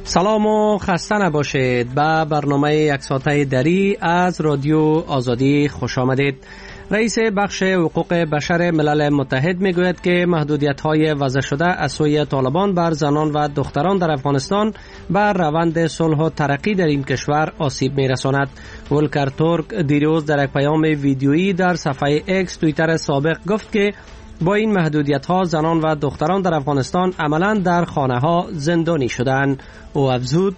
سلام و خسته نباشید. به برنامه یک ساعته دری از رادیو آزادی خوش آمدید. رئیس بخش حقوق بشر ملل متحد میگوید که محدودیت‌های وضع شده از سوی طالبان بر زنان و دختران در افغانستان بر روند صلح و ترقی در این کشور آسیب می‌رساند. ولکر تورک دیروز در یک پیام ویدیویی در صفحه اکس توییتر سابق گفت که با این محدودیت‌ها زنان و دختران در افغانستان عملاً در خانه‌ها زندانی شدند. او افزود: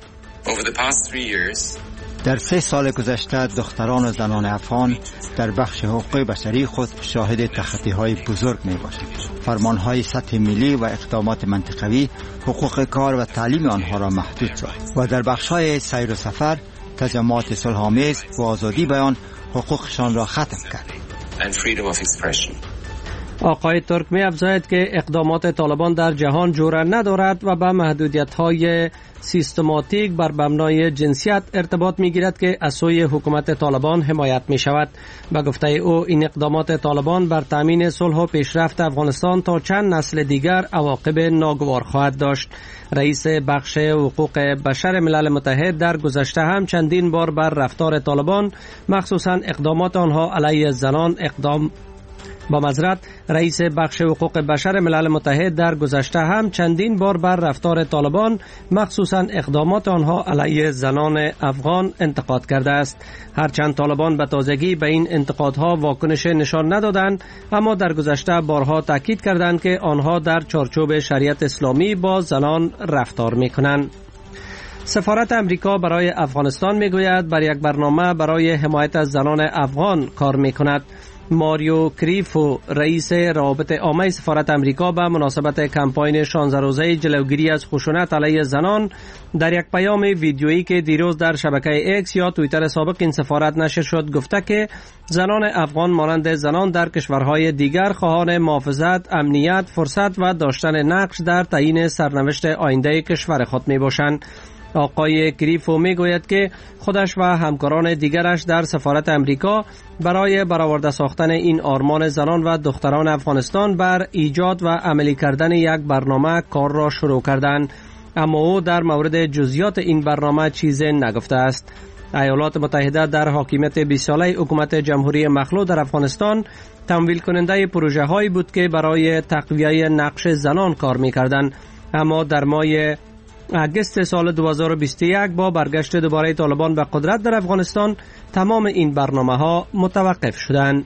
در 3 سال گذشته دختران و زنان افغان در بخش حقوق بشری خود شاهد تخطی‌های بزرگ می‌باشند. فرمان‌های سطح ملی و اقدامات منطقوی حقوق کار و تعلیم آنها را محدود ساخت و در بخش‌های سیر و سفر تجمعات صلح‌آمیز و آزادی بیان حقوقشان را ختم کرد. آقای ترک می افزاید که اقدامات طالبان در جهان جرأت ندارد و به محدودیت‌های سیستماتیک بر مبنای جنسیت ارتباط می‌گیرد که از سوی حکومت طالبان حمایت می‌شود. به گفته او این اقدامات طالبان بر تامین صلح و پیشرفت افغانستان تا چند نسل دیگر عواقب ناگوار خواهد داشت. رئیس بخش حقوق بشر ملل متحد در گذشته هم چندین بار بر رفتار طالبان مخصوصاً اقدامات آنها علیه زنان رئیس بخش حقوق بشر ملل متحد در گذشته هم چندین بار بر رفتار طالبان مخصوصاً اقدامات آنها علیه زنان افغان انتقاد کرده است. هرچند طالبان به تازگی به این انتقادها واکنش نشان ندادند، اما در گذشته بارها تاکید کردند که آنها در چارچوب شریعت اسلامی با زنان رفتار می‌کنند. سفارت امریکا برای افغانستان میگوید بر یک برنامه برای حمایت از زنان افغان کار می‌کند. ماریو کریفو رئیس روابط عامه سفارت امریکا به مناسبت کمپاین 16 روزه جلوگیری از خشونت علیه زنان در یک پیام ویدیویی که دیروز در شبکه اکس یا توییتر سابق این سفارت نشر شد گفته که زنان افغان مانند زنان در کشورهای دیگر خواهان محافظت، امنیت، فرصت و داشتن نقش در تعیین سرنوشت آینده کشور خود می باشند. آقای کریفو می گوید که خودش و همکاران دیگرش در سفارت امریکا برای برآورده ساختن این آرمان زنان و دختران افغانستان بر ایجاد و عملی کردن یک برنامه کار را شروع کردند، اما او در مورد جزئیات این برنامه چیزی نگفته است. ایالات متحده در حاکمیت 20 ساله حکومت جمهوری مخلوع در افغانستان تمویل کننده پروژه هایی بود که برای تقویه نقش زنان کار می کردند، اما در ماه اگست سال 2021 با برگشت دوباره طالبان به قدرت در افغانستان تمام این برنامه ها متوقف شدند.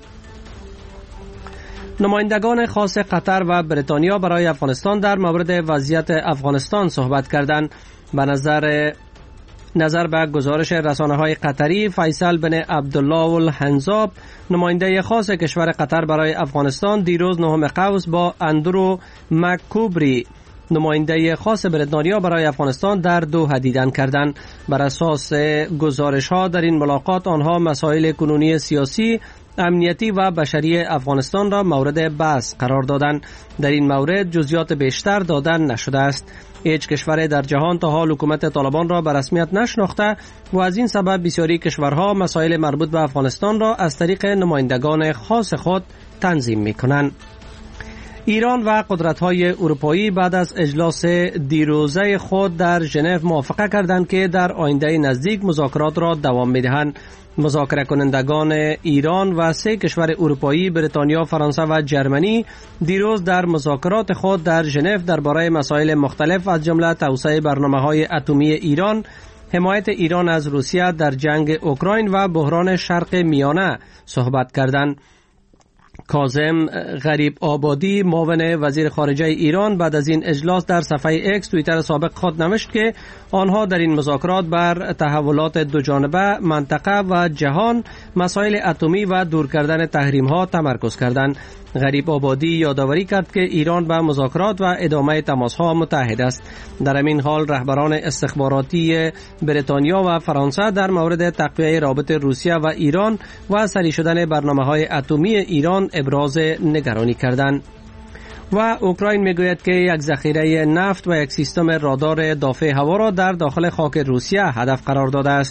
نمایندگان خاص قطر و بریتانیا برای افغانستان در مورد وضعیت افغانستان صحبت کردند. به نظر به گزارش رسانه‌های قطری، فیصل بن عبدالله الحنزاب نماینده خاص کشور قطر برای افغانستان دیروز نهم قوس با اندرو مککوبری نماینده خاص بریتانیا برای افغانستان در دوحه دیدن کردند. بر اساس گزارش ها در این ملاقات آنها مسائل کنونی سیاسی، امنیتی و بشری افغانستان را مورد بحث قرار دادند. در این مورد جزئیات بیشتر دادن نشده است. هیچ کشور در جهان تا حال حکومت طالبان را به رسمیت نشناخته و از این سبب بسیاری کشورها مسائل مربوط به افغانستان را از طریق نمایندگان خاص خود تنظیم می‌کنند. ایران و قدرت‌های اروپایی بعد از اجلاس دیروزه خود در ژنو موافقه کردند که در آینده نزدیک مذاکرات را دوام می‌دهند. مذاکره کنندگان ایران و 3 کشور اروپایی بریتانیا، فرانسه و جرمنی دیروز در مذاکرات خود در ژنو درباره مسائل مختلف از جمله توسعه برنامه‌های اتمی ایران، حمایت ایران از روسیه در جنگ اوکراین و بحران شرق میانه صحبت کردند. کاظم غریب آبادی معاون وزیر خارجه ایران بعد از این اجلاس در صفحه اکس توییتر سابق خود نوشت که آنها در این مذاکرات بر تحولات دوجانبه، منطقه و جهان، مسائل اتمی و دور کردن تحریم ها تمرکز کردند. غریب آبادی یادآوری کرد که ایران به مذاکرات و ادامه تماس ها متحد است. در همین حال رهبران استخباراتی بریتانیا و فرانسه در مورد تقویه رابط روسیه و ایران و سری شدن برنامه‌های اتمی ایران ابراز نگرانی کردند. و اوکراین میگوید که یک ذخیره نفت و یک سیستم رادار دافع هوا را در داخل خاک روسیه هدف قرار داده است.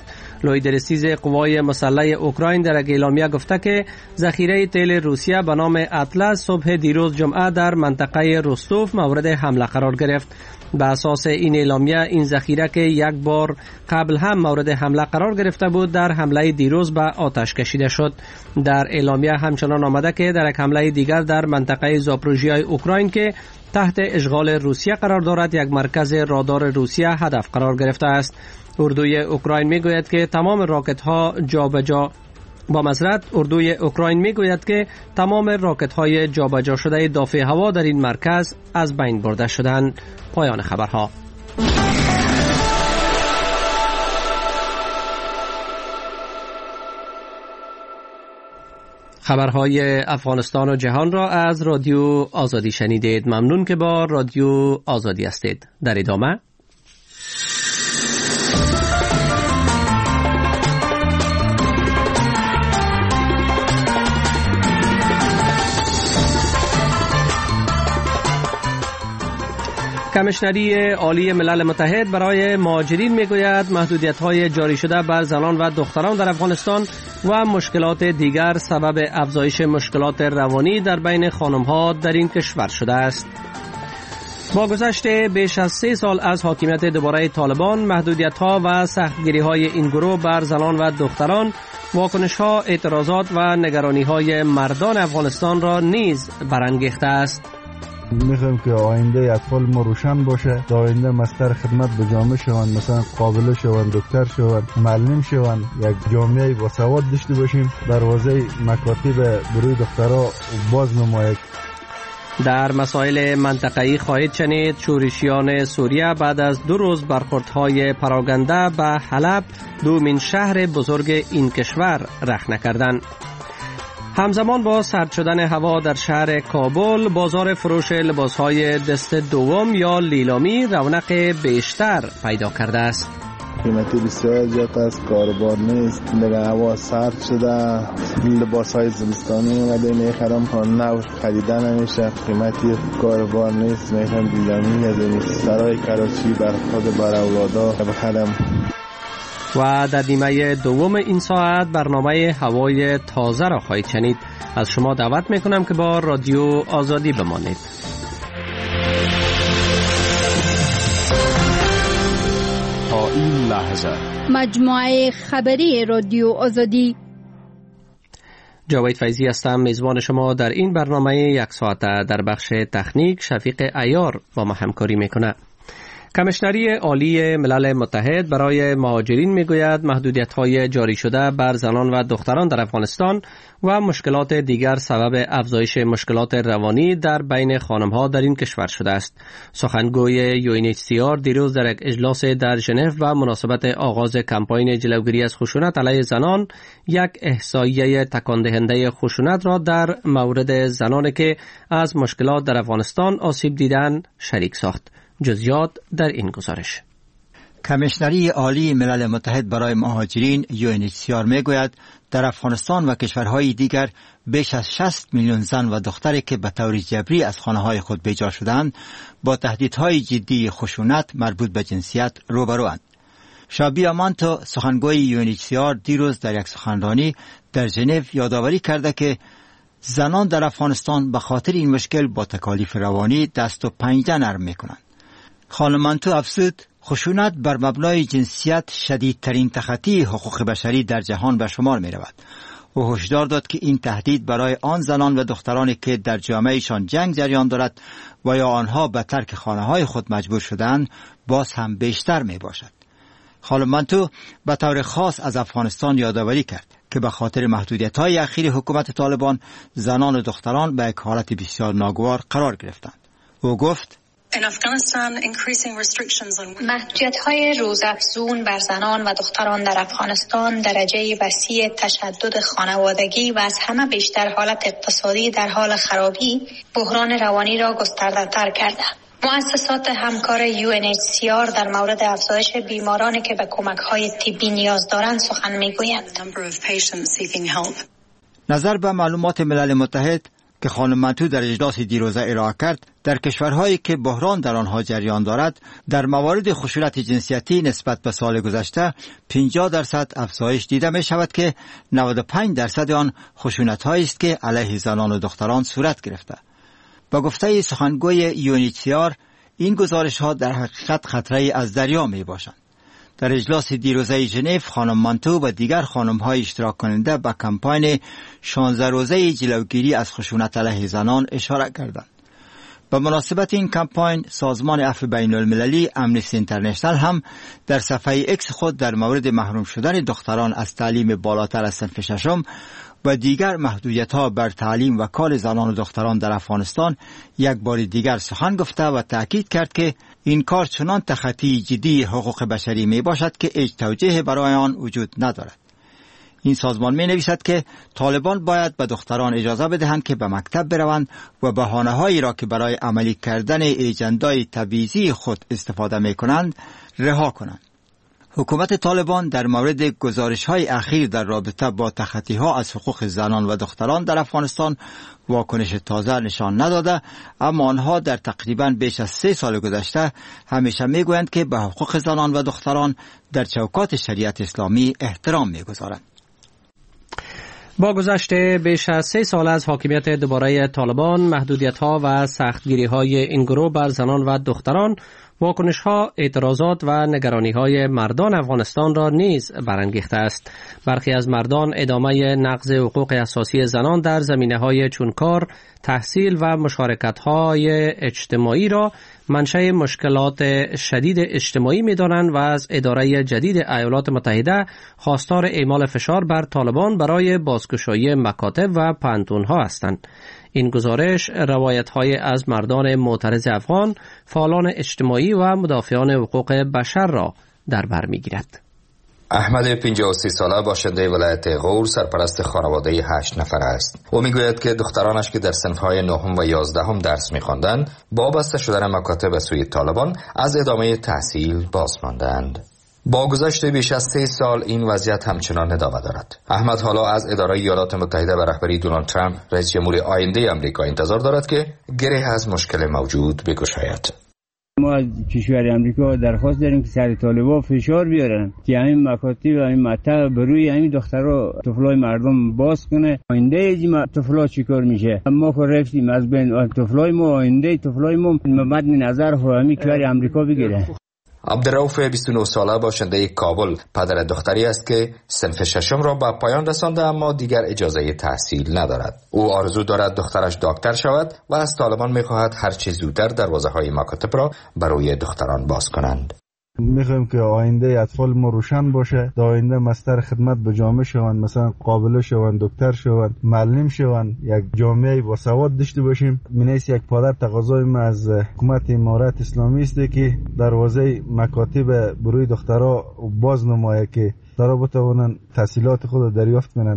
لویدرسیز قوای مسلح اوکراین در یک اعلامیه گفته که ذخیره تیل روسیه به نام اطلس صبح دیروز جمعه در منطقه رستوف مورد حمله قرار گرفت. به اساس این اعلامیه این ذخیره که یک بار قبل هم مورد حمله قرار گرفته بود در حمله دیروز به آتش کشیده شد. در اعلامیه همچنان آمده که در یک حمله دیگر در منطقه زاپروژیای اوکراین که تحت اشغال روسیه قرار دارد یک مرکز رادار روسیه هدف قرار گرفته است. اردوی اوکراین میگوید که تمام راکت های جابجا شده دافع هوا در این مرکز از بین برده شدند. پایان خبرها. خبرهای افغانستان و جهان را از رادیو آزادی شنیدید. ممنون که با رادیو آزادی هستید. در ادامه کمیشنری عالی ملل متحد برای مهاجرین میگوید محدودیت‌های جاری شده بر زنان و دختران در افغانستان و مشکلات دیگر سبب افزایش مشکلات روانی در بین خانم‌ها در این کشور شده است. با گذشت بیش از 3 سال از حاکمیت دوباره طالبان، محدودیت‌ها و سختگیری‌های این گروه بر زنان و دختران، واکنش‌ها، اعتراضات و نگرانی‌های مردان افغانستان را نیز برانگیخته است. میخوایم که آینده اطفال ما روشن باشه، تا آینده مستر خدمت به جامعه شوند، مثلا قابله شوند، دکتر شوند، معلم شوند، یک جامعه با سواد داشته باشیم. دروازه مکاتب برای دخترها باز نماید. در مسائل منطقه‌ای خواهید شنید شورشیان سوریه بعد از 2 روز برخوردهای پراکنده به حلب، دومین شهر بزرگ این کشور، رخنه کردند. همزمان با سرد شدن هوا در شهر کابل، بازار فروش لباسهای دست دوم یا لیلامی رونق بیشتر پیدا کرده است. قیمتی بسیار زیاد است، کاربار نیست، دیگه هوا سرد شده، لباسهای زمستانی اومده میخرم نو خریده نمیشه، قیمتی کاربار نیست، میخرم لیلامی از این سرای کراچی بر خود بر اولادا بخرم. و در نیمه دوم این ساعت برنامه هوای تازه را خواهید شنید. از شما دعوت میکنم که با رادیو آزادی بمانید. تا این لحظه مجموعه خبری رادیو آزادی. جاوید فیضی هستم، میزبان شما در این برنامه 1 ساعته. در بخش تکنیک شفیق عیار با ما همکاری میکنه. کمیشنری عالی ملل متحد برای مهاجرین میگوید محدودیت‌های جاری شده بر زنان و دختران در افغانستان و مشکلات دیگر سبب افزایش مشکلات روانی در بین خانم‌ها در این کشور شده است. سخنگوی UNHCR دیروز در یک اجلاس در ژنو و مناسبت آغاز کمپاین جلوگیری از خشونت علیه زنان یک احصایه تکان دهنده خشونت را در مورد زنانی که از مشکلات در افغانستان آسیب دیدند شریک ساخت. جزئیات در این گزارش. کمیشنری عالی ملل متحد برای مهاجرین UNHCR میگوید در افغانستان و کشورهای دیگر بیش از 60 میلیون زن و دختری که به طور جبری از خانه‌های خود بیجا شدند با تهدیدهای جدی خشونت مربوط به جنسیت روبروند. شابی آمانتو سخنگوی UNHCR دیروز در یک سخنرانی در ژنو یادآوری کرده که زنان در افغانستان به خاطر این مشکل با تکالیف روانی دست و پنجه نرم میکنند. خانم مانتو افزود خشونت بر مبنای جنسیت شدیدترین تخطی حقوق بشری در جهان به شمار می رود. او هشدار داد که این تهدید برای آن زنان و دخترانی که در جامعهشان جنگ جریان دارد و یا آنها به ترک خانه‌های خود مجبور شدند باز هم بیشتر می باشد. خانم مانتو به طور خاص از افغانستان یادآوری کرد که به خاطر محدودیت‌های اخیر حکومت طالبان زنان و دختران به یک حالت بسیار ناگوار قرار گرفتند. او گفت محدودیت‌های روزافزون بر زنان و دختران در افغانستان درجه وسیع تشدد خانوادگی و از همه بیشتر حالت اقتصادی در حال خرابی بحران روانی را گسترده‌تر کرده. مؤسسات همکار UNHCR در مورد افزایش بیمارانی که به کمک‌های طبی نیاز دارند سخن می‌گویند. نظر به معلومات ملل متحد که خانم منتو در اجلاس دیروزه ارائه کرد، در کشورهایی که بحران در آنها جریان دارد، در موارد خشونت جنسیتی نسبت به سال گذشته 50% افزایش دیده می شود که 95% آن خشونت‌هایی است که علیه زنان و دختران صورت گرفته. با گفته سخنگوی UNHCR، این گزارش‌ها در حقیقت خطری از دریا می باشند. در اجلاس دیروزه ژنو، خانم مانتو و دیگر خانم‌های اشتراک کننده به کمپاین 16 روزه جلوگیری از خشونت علیه زنان اشاره کردند. به مناسبت این کمپاین، سازمان عفو بین المللی امنیستی اینترنشنال هم در صفحه اکس خود در مورد محروم شدن دختران از تعلیم بالاتر از صنف ششم و دیگر محدودیت‌ها بر تعلیم و کار زنان و دختران در افغانستان یک بار دیگر سخن گفته و تاکید کرد که این کار چنان تخطی جدی حقوق بشری می باشد که هیچ توجیه برای آن وجود ندارد. این سازمان می نویسد که طالبان باید به دختران اجازه بدهند که به مکتب بروند و بهانه‌هایی را که برای عملی کردن ایجندای تبعیضی خود استفاده می کنند رها کنند. حکومت طالبان در مورد گزارش‌های اخیر در رابطه با تخطی‌ها از حقوق زنان و دختران در افغانستان واکنش تازه نشان نداده، اما آنها در تقریباً بیش از 3 سال گذشته همیشه می‌گویند که به حقوق زنان و دختران در چوکات شریعت اسلامی احترام می‌گذارند. با گذشت بیش از 3 سال از حاکمیت دوباره طالبان، محدودیت‌ها و سختگیری‌های این گروه بر زنان و دختران، واکنش‌ها، اعتراضات و نگرانی‌های مردان افغانستان را نیز برانگیخته است. برخی از مردان ادامه نقض حقوق اساسی زنان در زمینه‌های چون کار، تحصیل و مشارکت‌های اجتماعی را منشأ مشکلات شدید اجتماعی می‌دانند و از اداره جدید ایالات متحده خواستار اعمال فشار بر طالبان برای بازگشایی مکاتب و پانتون‌ها هستند. این گزارش روایت‌های از مردان معترض افغان، فعالان اجتماعی و مدافعان حقوق بشر را در بر می‌گیرد. احمد 53 ساله باشنده ولایت غور سرپرست خانواده 8 نفر است. او میگوید که دخترانش که در صنف‌های 9 و 11 درس می‌خواندند، با بسته شدن مکاتب به سوی طالبان از ادامه تحصیل باز ماندند. با گذشت بیش از 3 سال این وضعیت همچنان ادامه دارد. احمد حالا از اداره ایالات متحده و رهبری دونالد ترامپ رئیس جمهور آینده آمریکا انتظار دارد که گره از مشکل موجود بگشاید. ما از کشور آمریکا درخواست داریم که سر طالبان فشار بیارن که این مکاتب و این مطلب بروی این دخترها طفلای مردم باز کنه. آینده این طفلا چیکار میشه؟ ما خود رفتیم از بین طفلای ما، آینده طفلای ما مد نظر همین کشور آمریکا بگیره. عبدالرؤوف 29 ساله باشنده کابل پدر دختری است که صنف ششم را به پایان رسانده اما دیگر اجازه تحصیل ندارد. او آرزو دارد دخترش دکتر شود و از طالبان می‌خواهد هر چه زودتر دروازه‌های مکاتب را برای دختران باز کنند. میخوایم که آینده اطفال ما روشن باشه، در آینده مستر خدمت به جامعه شوند، مثلا قابله شوند، دکتر شوند، معلم شوند، یک جامعه با سواد داشته باشیم. منیس یک پادر تقاضای ما از حکومت امارات اسلامی است که دروازه مکاتب بروی دخترها باز نمایه که دخترها بتوانند تحصیلات خود دریافت کنند.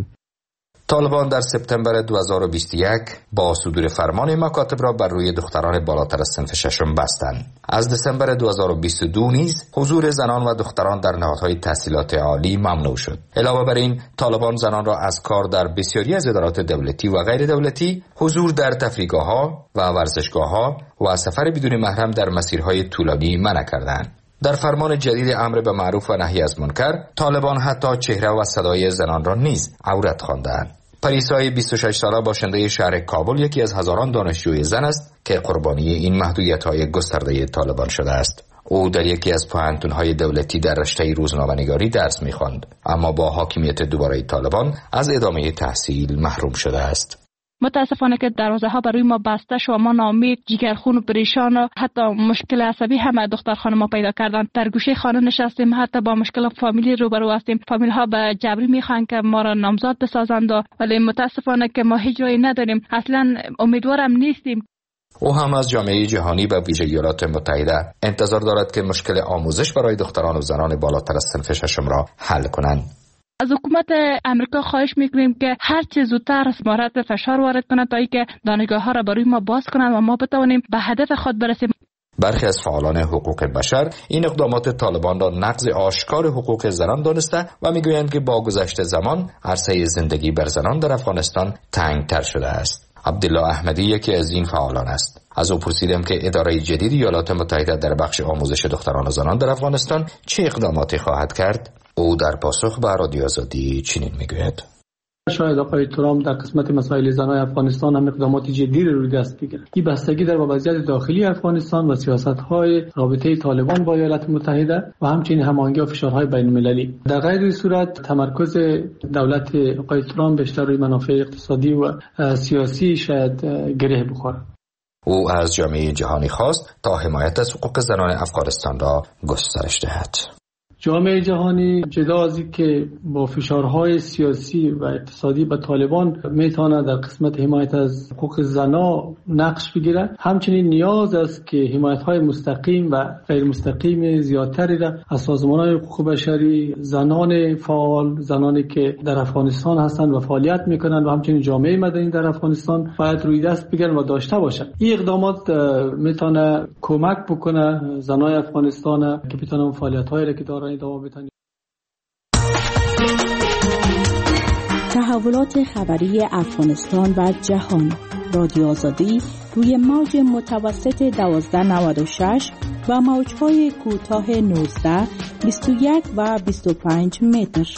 طالبان در سپتامبر 2021 با صدور فرمان مکاتب را بر روی دختران بالاتر از صنف ششم بستند. از دسامبر 2022 نیز حضور زنان و دختران در نهادهای تحصیلات عالی ممنوع شد. علاوه بر این، طالبان زنان را از کار در بسیاری از ادارات دولتی و غیر دولتی، حضور در تفریحگاه‌ها و ورزشگاه‌ها و سفر بدون محرم در مسیرهای طولانی منع کردند. در فرمان جدید امر به معروف و نهی از منکر، طالبان حتی چهره و صدای زنان را نیز عورت خواندند. پریسای 26 ساله باشنده شهر کابل یکی از هزاران دانشجوی زن است که قربانی این محدودیت‌های گسترده طالبان شده است. او در یکی از پوهنتون‌های دولتی در رشته روزنامه‌نگاری درس می‌خواند، اما با حاکمیت دوباره طالبان از ادامه تحصیل محروم شده است. متاسفانه که دروازه ها برای ما بسته شد و ما ناامید، جگرخون و پریشان و حتی مشکل عصبی هم دختر خانم ما پیدا کردن. در گوشه خانه نشستیم، حتی با مشکل فامیلی روبرو هستیم. فامیل ها به جبری میخوان که ما را نامزاد بسازند، ولی متاسفانه که ما هیچ راهی نداریم. اصلا امیدوارم نیستیم. او هم از جامعه جهانی و ویژه ایالات متحده انتظار دارد که مشکل آموزش برای دختران و زنان بالاتر از صنف ششم را حل کنند. از حکومت امریکا خواهش میکنیم که هر چه زودتر مورد فشار وارد کنند تا اینکه دانشگاه ها را برای ما باز کنند و ما بتوانیم به هدف خود برسیم. برخی از فعالان حقوق بشر این اقدامات طالبان را نقض آشکار حقوق زنان دانسته و میگویند که با گذشت زمان عرصه زندگی بر زنان در افغانستان تنگتر شده است. عبدالله احمدی یکی از این فعالان است. از او پرسیدم که اداره جدید ایالات متحده در بخش آموزش دختران و زنان در افغانستان چه اقداماتی خواهد کرد. او در پاسخ به رادیو آزادی چنین میگوید: شاید آقای ترامپ در قسمت مسائل زنان افغانستان هم اقدامات جدی روی دست بگیره. این بستگی در وضعیت داخلی افغانستان و سیاست‌های رابطه طالبان با ایالات متحده و همچنین هماهنگی و فشارهای بین‌المللی. در غیر این صورت تمرکز دولت آقای ترامپ بیشتر روی منافع اقتصادی و سیاسی شاید گره بخوره. او از جامعه جهانی خواست تا حمایت از حقوق زنان افغانستان را گسترش دهد. جامعه جهانی جدا از اینکه با فشارهای سیاسی و اقتصادی به طالبان میتونه در قسمت حمایت از حقوق زنان نقش بگیره، همچنین نیاز است که حمایت‌های مستقیم و غیر مستقیم زیادتری را از سازمان‌های حقوق بشری، زنان فعال، زنانی که در افغانستان هستند و فعالیت میکنند و همچنین جامعه مدنی در افغانستان باید روی دست بگیرن و داشته باشند. این اقدامات میتونه کمک بکنه زنان افغانستان که بتونن فعالیت‌هایی را که دارن تحولات خبری افغانستان و جهان. رادیو آزادی روی موج متوسط 1296 و موج‌های کوتاه 19، 21 و 25 متر.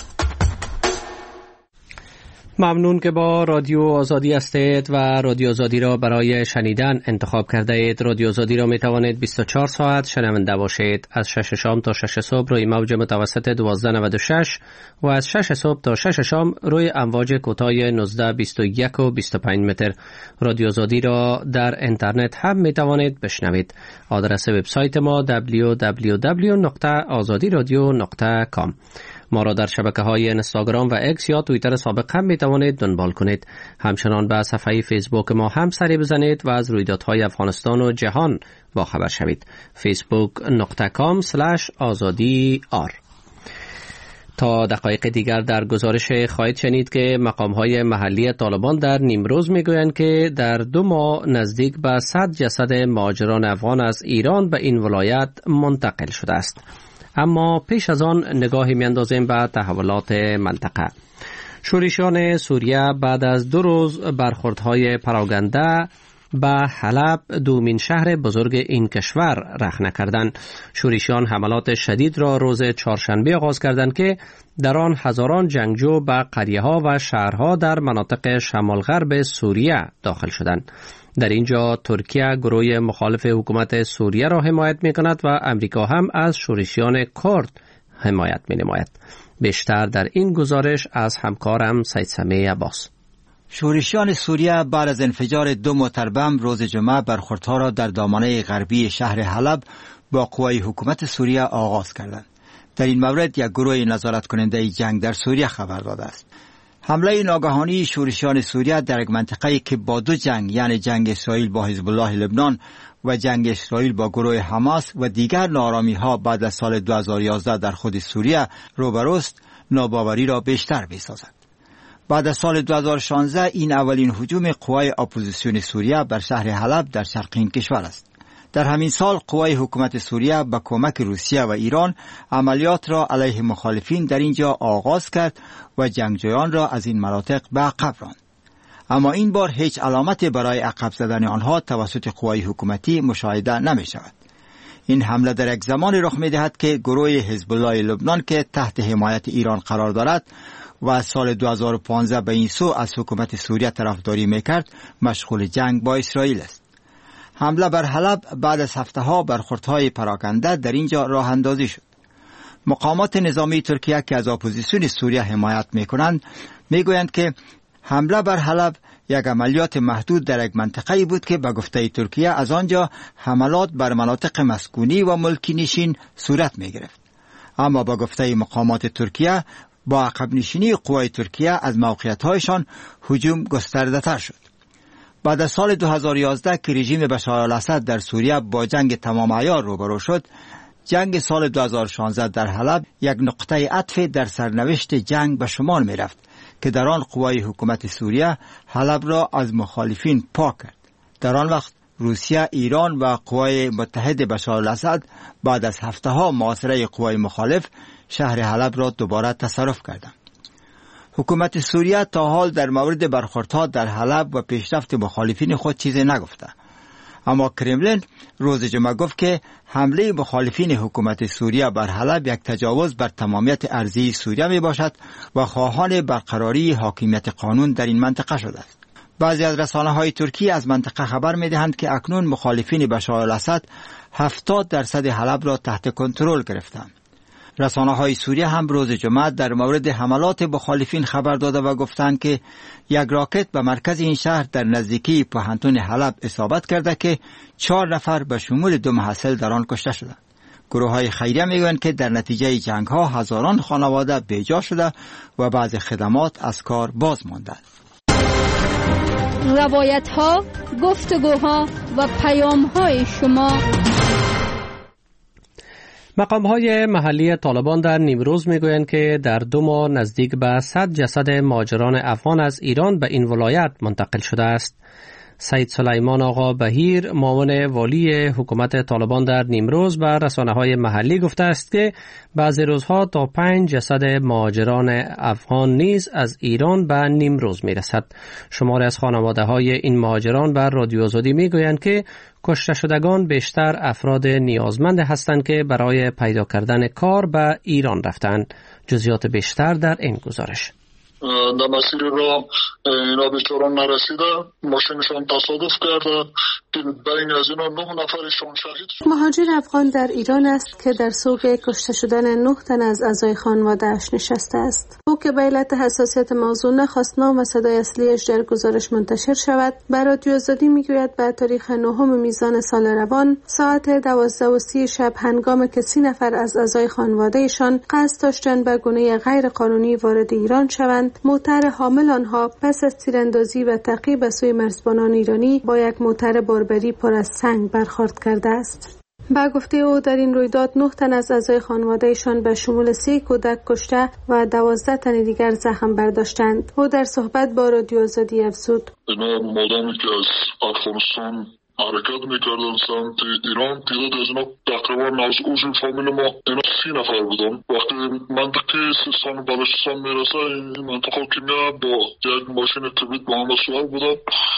ممنون که با رادیو آزادی هستید و رادیو آزادی را برای شنیدن انتخاب کرده اید. رادیو آزادی را می توانید 24 ساعت شنونده باشید. از 6 شام تا 6 صبح روی موج متوسط 1296 و از 6 صبح تا 6 شام روی امواج کوتاه 19، 21 و 25 متر. رادیو آزادی را در اینترنت هم می توانید بشنوید. آدرس وبسایت ما www.azadiradio.com. ما را در شبکه‌های اینستاگرام و اکس یا توییتر سابق هم می‌توانید دنبال کنید. همچنان به صفحه فیسبوک ما هم سری بزنید و از رویدادهای افغانستان و جهان باخبر شوید. facebook.com/azadi.r. تا دقایق دیگر در گزارش خواهید شنید که مقام‌های محلی طالبان در نیمروز می‌گویند که در 2 ماه نزدیک به 100 جسد مهاجران افغان از ایران به این ولایت منتقل شده است. اما پیش از آن نگاهی میاندازیم به تحولات منطقه. شورشیان سوریه بعد از 2 روز برخوردهای پراگنده به حلب، دومین شهر بزرگ این کشور، رخنه کردند. شورشیان حملات شدید را روز چهارشنبه آغاز کردند که در آن هزاران جنگجو به قریه‌ها و شهرها در مناطق شمال غرب سوریه داخل شدند. در اینجا ترکیه گروه مخالف حکومت سوریه را حمایت می کند و امریکا هم از شورشیان کرد حمایت می نماید. بیشتر در این گزارش از همکارم سید سمیع عباس. شورشیان سوریه بعد از انفجار 2 موتر بم روز جمعه برخوردها را در دامنه غربی شهر حلب با قوای حکومت سوریه آغاز کردند. در این مورد یک گروه نظارت کننده جنگ در سوریه خبر داده است. حمله ناگهانی شورشیان سوریه در یک منطقه‌ای که با 2 جنگ، یعنی جنگ اسرائیل با حزب الله لبنان و جنگ اسرائیل با گروه حماس و دیگر ناآرامی‌ها بعد از سال 2011 در خود سوریه روبروست، ناباوری را بیشتر می‌سازد. بعد از سال 2016 این اولین هجوم قوای اپوزیسیون سوریه بر شهر حلب در شرق این کشور است. در همین سال قوای حکومت سوریه با کمک روسیه و ایران عملیات را علیه مخالفین در اینجا آغاز کرد و جنگجویان را از این مناطق به عقب راند. اما این بار هیچ علامتی برای عقب زدن آنها توسط قوای حکومتی مشاهده نمی شود. این حمله در یک زمانی رخ می دهد که گروه حزب الله لبنان که تحت حمایت ایران قرار دارد و از سال 2015 به این سو از حکومت سوریه طرفداری می کرد، مشغول جنگ با اسرائیل است. حمله بر حلب بعد از هفته‌ها برخوردهای پراکنده در اینجا راه اندازی شد. مقامات نظامی ترکیه که از اپوزیسیون سوریه حمایت می‌کنند می‌گویند که حمله بر حلب یک عملیات محدود در یک منطقه‌ای بود که به گفته ترکیه از آنجا حملات بر مناطق مسکونی و ملکی نشین صورت می‌گرفت. اما به گفته مقامات ترکیه با عقب نشینی قوای ترکیه از موقعیت‌هایشان هجوم گسترده‌تر شد. بعد از سال 2011 که رژیم بشار الاسد در سوریه با جنگ تمام عیار روبرو شد، جنگ سال 2016 در حلب یک نقطه عطف در سرنوشت جنگ به شمار می رفت که در آن قوای حکومت سوریه حلب را از مخالفین پاک کرد. در آن وقت روسیه، ایران و قوای متحد بشار الاسد بعد از هفته‌ها محاصره قوای مخالف شهر حلب را دوباره تصرف کردند. حکومت سوریه تا حال در مورد برخوردها در حلب و پیشرفت مخالفین خود چیزی نگفته. اما کرملین روز جمعه گفت که حمله مخالفین حکومت سوریه بر حلب یک تجاوز بر تمامیت ارضی سوریه می باشد و خواهان برقراری حاکمیت قانون در این منطقه شده است. بعضی از رسانه‌های ترکی از منطقه خبر می‌دهند که اکنون مخالفین بشار الاسد 70% حلب را تحت کنترل گرفتند. رسانه‌های سوریه هم روز جمعه در مورد حملات مخالفین خبر داده و گفتند که یک راکت به مرکز این شهر در نزدیکی پوهنتون حلب اصابت کرده که 4 نفر به شمول 2 محصل در آن کشته شدند. گروه‌های خیریه میگویند که در نتیجه جنگ‌ها هزاران خانواده بیجا شده و بعضی خدمات از کار باز مانده است. روایت‌ها، گفتگوها و پیام‌های شما. مقام‌های محلی طالبان در نیمروز میگویند که در 2 ماه نزدیک به 100 جسد مهاجران افغان از ایران به این ولایت منتقل شده است. سید سلیمان آقا بهیر، معاون والی حکومت طالبان در نیمروز، به رسانه‌های محلی گفته است که بعضی روزها تا 5 جسد مهاجران افغان نیز از ایران به نیمروز میرسد. شماری از خانواده‌های این مهاجران به رادیو آزادی میگویند که کشته شدگان بیشتر افراد نیازمند هستند که برای پیدا کردن کار به ایران رفتند. جزئیات بیشتر در این گزارش. در مسیر راه اینا بیچاران نرسیده، ماشینشان تصادف کرده که بین از اینا 9 نفرشان شهید شد. مهاجر افغان در ایران است که در سوگ کشته شدن 9 تن از اعضای خانواده‌اش نشسته است. او که به علت حساسیت موضوع نخواست نام و صدای اصلیش در گزارش منتشر شود، بر رادیو آزادی میگوید به تاریخ 9 میزان سال روان ساعت 12:30 شب هنگام که 30 نفر از اعضای خانواده‌شان قصد داشتند به گونه غیر قانونی وارد ایران شوند، موتر حامل آنها پس از تیراندازی و تعقیب به سوی مرزبانان ایرانی با یک موتر باربری پر از سنگ برخورد کرده است. با گفته او در این رویداد 9 تن از اعضای خانواده‌شان به شمول 3 کودک کشته و 12 تن دیگر زخم برداشتند. او در صحبت با رادیو آزادی افزود: اینا مادامی که از افغانستان حرکت میکردن سمت ایران، تعداد از اینا تقریبا از اوج فامیل ما اینا 30 نفر بودن. وقتی منطقه سیستان و بلوچستان میرسه، این منطقه کیمیا با یک ماشین تبریت با همه سوار بودن،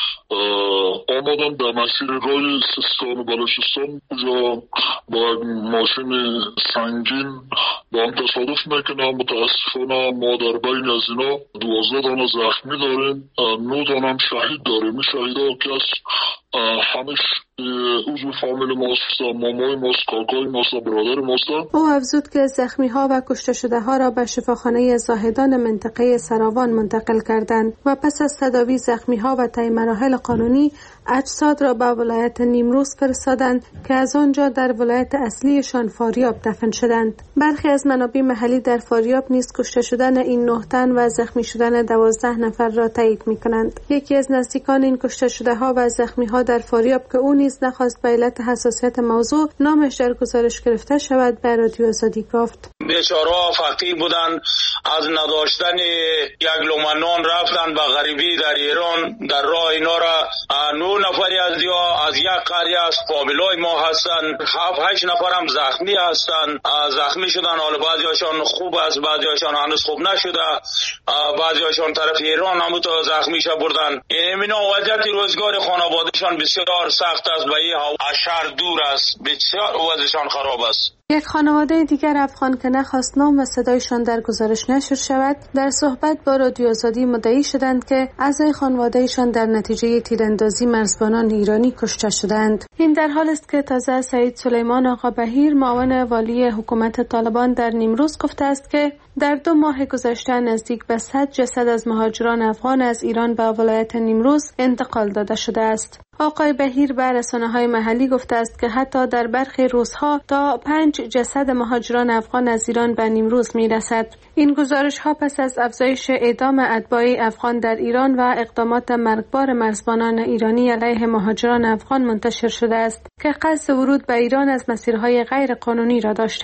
آمدن در مسیر رای سیستان و بلوچستان، کجا با ماشین سنگین با هم تصادف میکنه. متاسفانه ما در بین از اینا 12 دانه زخمی داریم، 9 دانه هم شهید داریم. این شهیدها که از همش عضو فامیل ماست، مامای ماست، کاکای ماست، برادر ماست. او افزود که زخمی ها و کشته شده ها را به شفاخانه زاهدان منطقه سراوان منتقل کردند و پس از تداوی زخمی ها و طی مراحل قانونی اجساد را به ولایت نیمروز فرستادند که از آنجا در ولایت اصلیشان فاریاب دفن شدند. برخی از منابع محلی در فاریاب نیز کشته شدن این 9 تن و زخمی شدن 12 نفر را تایید می‌کنند. یکی از نزدیکان این کشته شده ها و زخمی ها در فاریاب که او نیز نخواست به علت حساسیت موضوع نامش در گزارش گرفته شود، به رادیو آزادی گفت: بیچاره‌ها فقیر بودند، از نداشتن یک لقمه نان رفتن به غریبی در ایران. در راه اینا را 9 نفری از یک قریه از فامیلای ما هستن، 7-8 نفر هم زخمی هستن، زخمی شدن. حالا بعضیاشان خوب است، بعضیاشان هنوز خوب نشده، بعضیاشان طرف ایران هم تو زخمیش بردن. اینا وضعیت روزگار خانوادهشان بسیار سخت است، به این شهر دور است، بسیار وضعشان خراب است. یک خانواده دیگر افغان که نخواست نام و صدایشان در گزارش نشر شود، در صحبت با رادیو آزادی مدعی شدند که اعضای خانوادهشان در نتیجه تیراندازی مرزبانان ایرانی کشته شدند. این در حال است که تازه سید سلیمان آقا بهیر، معاون والی حکومت طالبان در نیمروز، گفته است که در 2 ماه گذشته نزدیک به 100 جسد از مهاجران افغان از ایران به ولایت نیمروز انتقال داده شده است. آقای بهیر به رسانه‌های محلی گفته است که حتی در برخی روزها تا 5 جسد مهاجران افغان از ایران به نیمروز می‌رسد. این گزارش‌ها پس از افزایش اعدام اتباع افغان در ایران و اقدامات مرگبار مرزبانان ایرانی علیه مهاجران افغان منتشر شده است که قصد ورود به ایران از مسیرهای غیر قانونی را داشتند.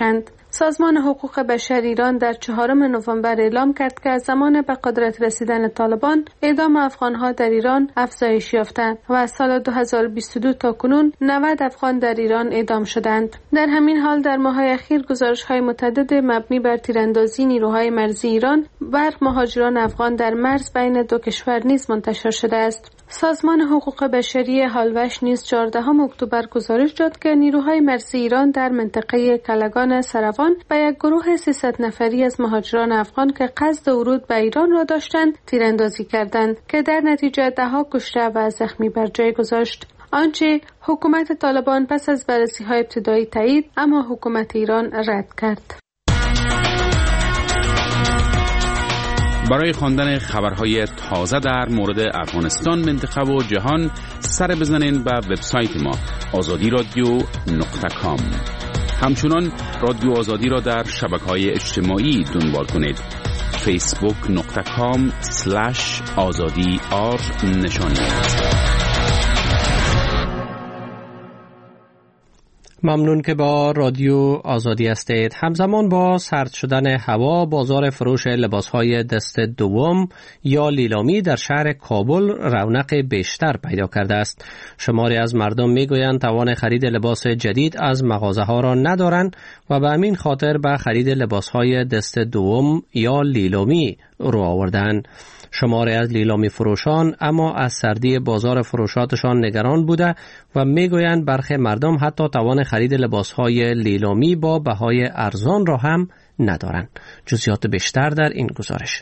سازمان حقوق بشر ایران در 4 نوامبر اعلام کرد که از زمان به قدرت رسیدن طالبان اعدام افغان‌ها در ایران افزایش یافته و از سال 2022 تا کنون 90 افغان در ایران اعدام شدند. در همین حال در ماه‌های اخیر گزارش‌های متعدد مبنی بر تیراندازی نیروهای مرزی ایران بر مهاجران افغان در مرز بین دو کشور نیز منتشر شده است. سازمان حقوق بشری هالوش نیز 14 اکتبر گزارش داد که نیروهای مرزی ایران در منطقه کلگان سروان به یک گروه 300 نفری از مهاجران افغان که قصد ورود به ایران را داشتند تیراندازی کردند که در نتیجه 10 کشته و زخمی بر جای گذاشت. آنچه حکومت طالبان پس از بررسی‌های ابتدایی تایید اما حکومت ایران رد کرد. برای خواندن خبرهای تازه در مورد افغانستان، منطقه و جهان سر بزنین به وبسایت ما azadiradio.com. همچنان رادیو آزادی را در شبکه‌های اجتماعی دنبال کنید. facebook.com/azadi_r ممنون که با رادیو آزادی هستید. همزمان با سرد شدن هوا، بازار فروش لباس‌های دست دوم یا لیلامی در شهر کابل رونق بیشتر پیدا کرده است. شماری از مردم میگویند توان خرید لباس جدید از مغازه‌ها را ندارند و به همین خاطر به خرید لباس‌های دست دوم یا لیلامی رو آوردند. شماری از لیلامی فروشان اما از سردی بازار فروشاتشان نگران بوده و میگویند برخی مردم حتی توان خرید لباسهای لیلامی با بهای ارزان را هم ندارند. جزئیات بیشتر در این گزارش.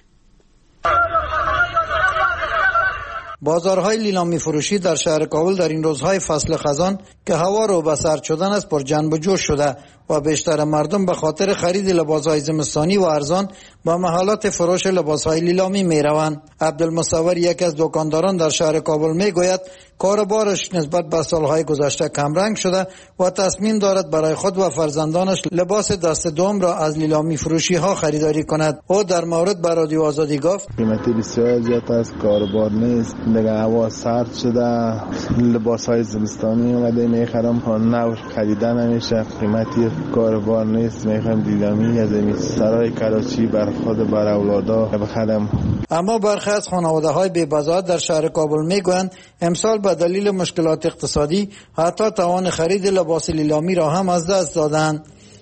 بازارهای لیلامی فروشی در شهر کابل در این روزهای فصل خزان که هوا رو به سرد شدن است پر جنب و جوش شده و بیشتر مردم به خاطر خرید لباسهای زمستانی و ارزان به محلات فروش لباسهای لیلامی می روند. عبدالمصور یک از دکانداران در شهر کابل می گوید کاروبارش نسبت به سالهای گذشته کمرنگ شده و تصمیم دارد برای خود و فرزندانش لباس دست دوم را از لیلامی فروشی ها خریداری کند. او در مورد به رادیو آزادی گفت قیمتی بسیار زیاد است، کاروبار نیست، دیگه هوا سرد شده، لباسهای زمستانی اومده میخرم، نو خریدن نمیشه، قیمتی کاروبار نیست، میخوام لیلامی از این سرای کراچی بر خود بر اولادا بخرم. اما برخی از خانواده‌های بی‌بضاعت در شهر کابل میگویند امسال به دلیل مشکلات اقتصادی حتی توان خرید لباس لیلامی را هم از دست دادند.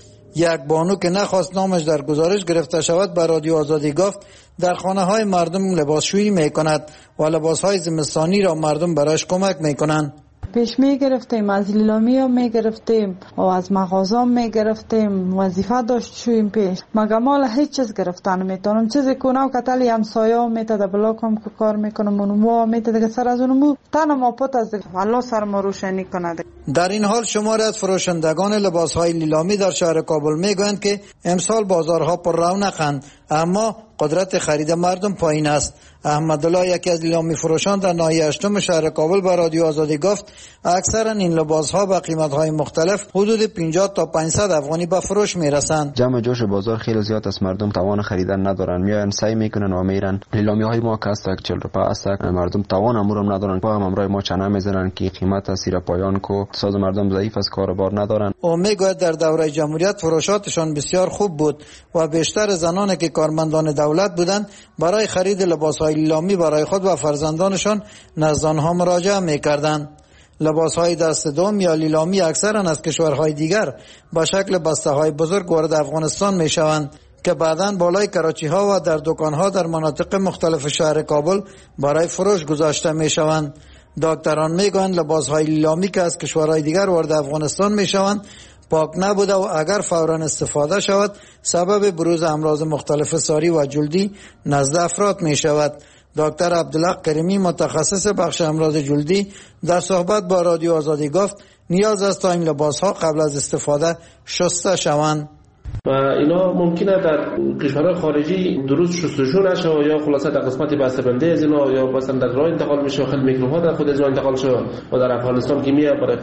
یک بانو که نخواست نامش در گزارش گرفته شود به رادیو آزادی گفت در خانه‌های مردم لباسشویی میکند و لباسهای زمستانی را مردم برایش کمک میکنند. پیش میگرفتیم از لیلامی ها میگرفتیم و از مغازه میگرفتیم، وظیفه داشت شویم پیش مگه مال هیچ چیز گرفتن نمیتونم، چیزی کنم کتلی همسایه ها میتده بلاکم که کار میکنم اونمو میتده که سر از اونمو تنم آپوت از الله سر ما روشنی کند. در این حال شماری از فروشندگان لباسهای لیلامی در شهر کابل میگویند که امسال بازارها پر رونقند اما قدرت خرید مردم پایین است. احمدالله یکی از لیلامی فروشان در ناحیه 8 شهر کابل به رادیو آزادی گفت اکثرا این لباس‌ها با قیمت‌های مختلف حدود 50 تا 500 افغانی به فروش میرسند. جمع جوش بازار خیلی زیاد است، مردم توان خریدن ندارن، میان سعی میکنن و میرن. لیلامی‌های ما که است 40 روپیه است، مردم توان امورم ندارن، با همراه ما چنه میزنن که قیمت اسیر پایان کو ساز مردم ضعیف است، کاروبار ندارن. او میگوید در دوره جمهوریت فروشاتشان بسیار خوب بود و بیشتر زنانی که کارمندان دولت بودند برای خرید لباس‌های لیلامی برای خود و فرزندانشان نزد آنها مراجعه می‌کردند. لباس‌های دست دوم یا لیلامی اکثراً از کشورهای دیگر با شکل بسته‌های بزرگ وارد افغانستان می‌شوند که بعداً بالای کراچی‌ها و در دکان‌ها در مناطق مختلف شهر کابل برای فروش گذاشته می‌شوند. دکتران میگویند لباس‌های لیلامی که از کشورهای دیگر وارد افغانستان می‌شوند پاک نبوده و اگر فوراً استفاده شود سبب بروز امراض مختلف ساری و جلدی نزد افراد می شود. دکتر عبدالله کریمی متخصص بخش امراض جلدی در صحبت با رادیو آزادی گفت نیاز است تا این لباس‌ها قبل از استفاده شسته شوند. و اینا ممکنه در کشورهای خارجی درست شستشو نشه یا خلاصه در قسمت بسته‌بندی از اینا یا مثلا در راه انتقال میشه، خیلی میکروب‌ها در خود از راه انتقال شه و در افغانستان که میاد برای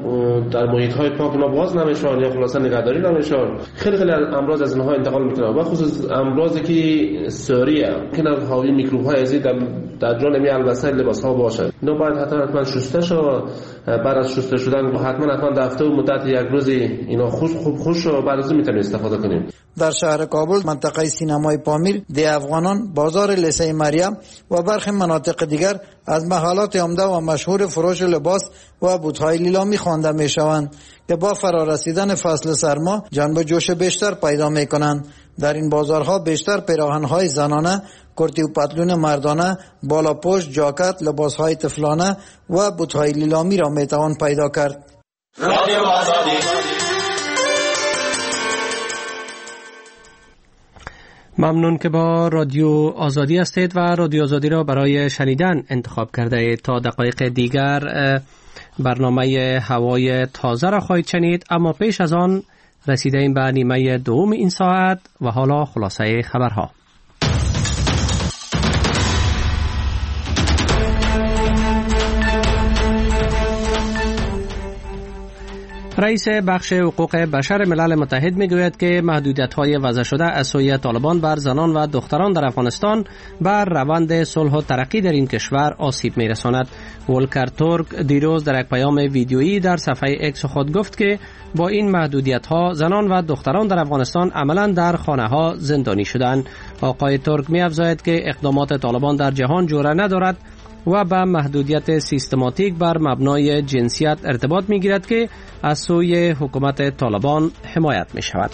در محیط‌های پاک اینا باز نمیشن یا خلاصه نگهداری نمیشن، خیلی امراض از اینها انتقال میکنه و خصوص امراضی که ساریه که حاوی میکروب‌های از در در جان می البسه لباس ها باشه. اینا باید حتما شسته شو. بعد از شسته شدن حتما در هفته و مدت یک روزی اینا خوش و بعد از اون میتونیم استفاده کنیم. در شهر کابل منطقه سینمای پامیر، ده افغانان، بازار لیسه مریم و برخی مناطق دیگر از محلات عمده و مشهور فروش لباس و بوت‌های لیلامی خوانده میشوند که با فرارسیدن فصل سرما جنب جوش بیشتر پیدا میکنند. در این بازارها بیشتر پیراهن‌های زنانه، کرتی و پتلون مردانه، بالاپوش، جاکت، لباس‌های طفلانه و بوت‌های لیلامی را میتوان پیدا کرد. رادیو آزادی. ممنون که با رادیو آزادی هستید و رادیو آزادی را برای شنیدن انتخاب کرده اید. تا دقایق دیگر برنامه هوای تازه را خواهید شنید، اما پیش از آن رسیده ایم به نیمه دوم این ساعت و حالا خلاصه خبرها. رئیس بخش حقوق بشر ملل متحد میگوید که محدودیت‌های وضع شده از سوی طالبان بر زنان و دختران در افغانستان بر روند صلح و ترقی در این کشور آسیب میرساند. ولکر تورک دیروز در یک پیام ویدیویی در صفحه اکس خود گفت که با این محدودیت‌ها زنان و دختران در افغانستان عملاً در خانه‌ها زندانی شدند. آقای تورک می‌افزاید که اقدامات طالبان در جهان جوره ندارد و به محدودیت سیستماتیک بر مبنای جنسیت ارتباط می‌گیرد که از سوی حکومت طالبان حمایت می‌شود.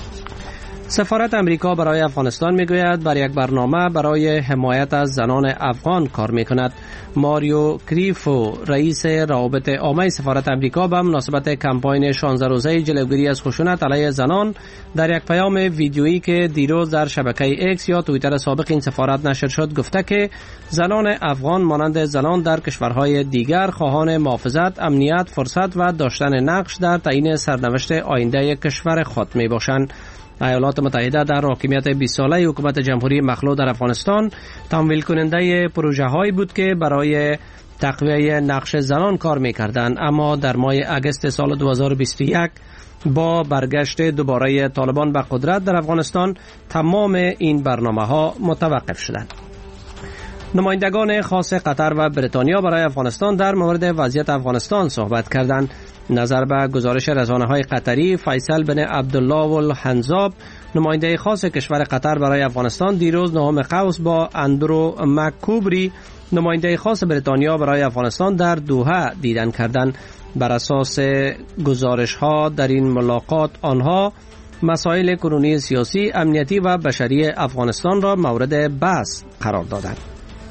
سفارت امریکا برای افغانستان میگوید بر یک برنامه برای حمایت از زنان افغان کار میکند. ماریو کریفو رئیس روابط عامه سفارت امریکا به مناسبت کمپاین 16 روزه جلوگیری از خشونت علیه زنان در یک پیام ویدیویی که دیروز در شبکه اکس یا توییتر سابق این سفارت نشر شد گفته که زنان افغان مانند زنان در کشورهای دیگر خواهان محافظت، امنیت، فرصت و داشتن نقش در تعیین سرنوشت آینده کشور خود میباشند. ایالات متحده در حاکمیت 20 ساله حکومت جمهوری مخلوع در افغانستان تمویل کننده پروژه هایی بود که برای تقویت نقش زنان کار می‌کردند، اما در ماه اگست سال 2021 با برگشت دوباره طالبان به قدرت در افغانستان تمام این برنامه‌ها متوقف شدند. نمایندگان خاص قطر و بریتانیا برای افغانستان در مورد وضعیت افغانستان صحبت کردند. نظر به گزارش رسانه‌های قطری، فیصل بن عبدالله الحنزاب نماینده خاص کشور قطر برای افغانستان دیروز نهم قوس با اندرو مکوبری نماینده خاص بریتانیا برای افغانستان در دوحه دیدن کردند. بر اساس گزارش‌ها در این ملاقات آنها مسائل کنونی سیاسی، امنیتی و بشری افغانستان را مورد بحث قرار دادند.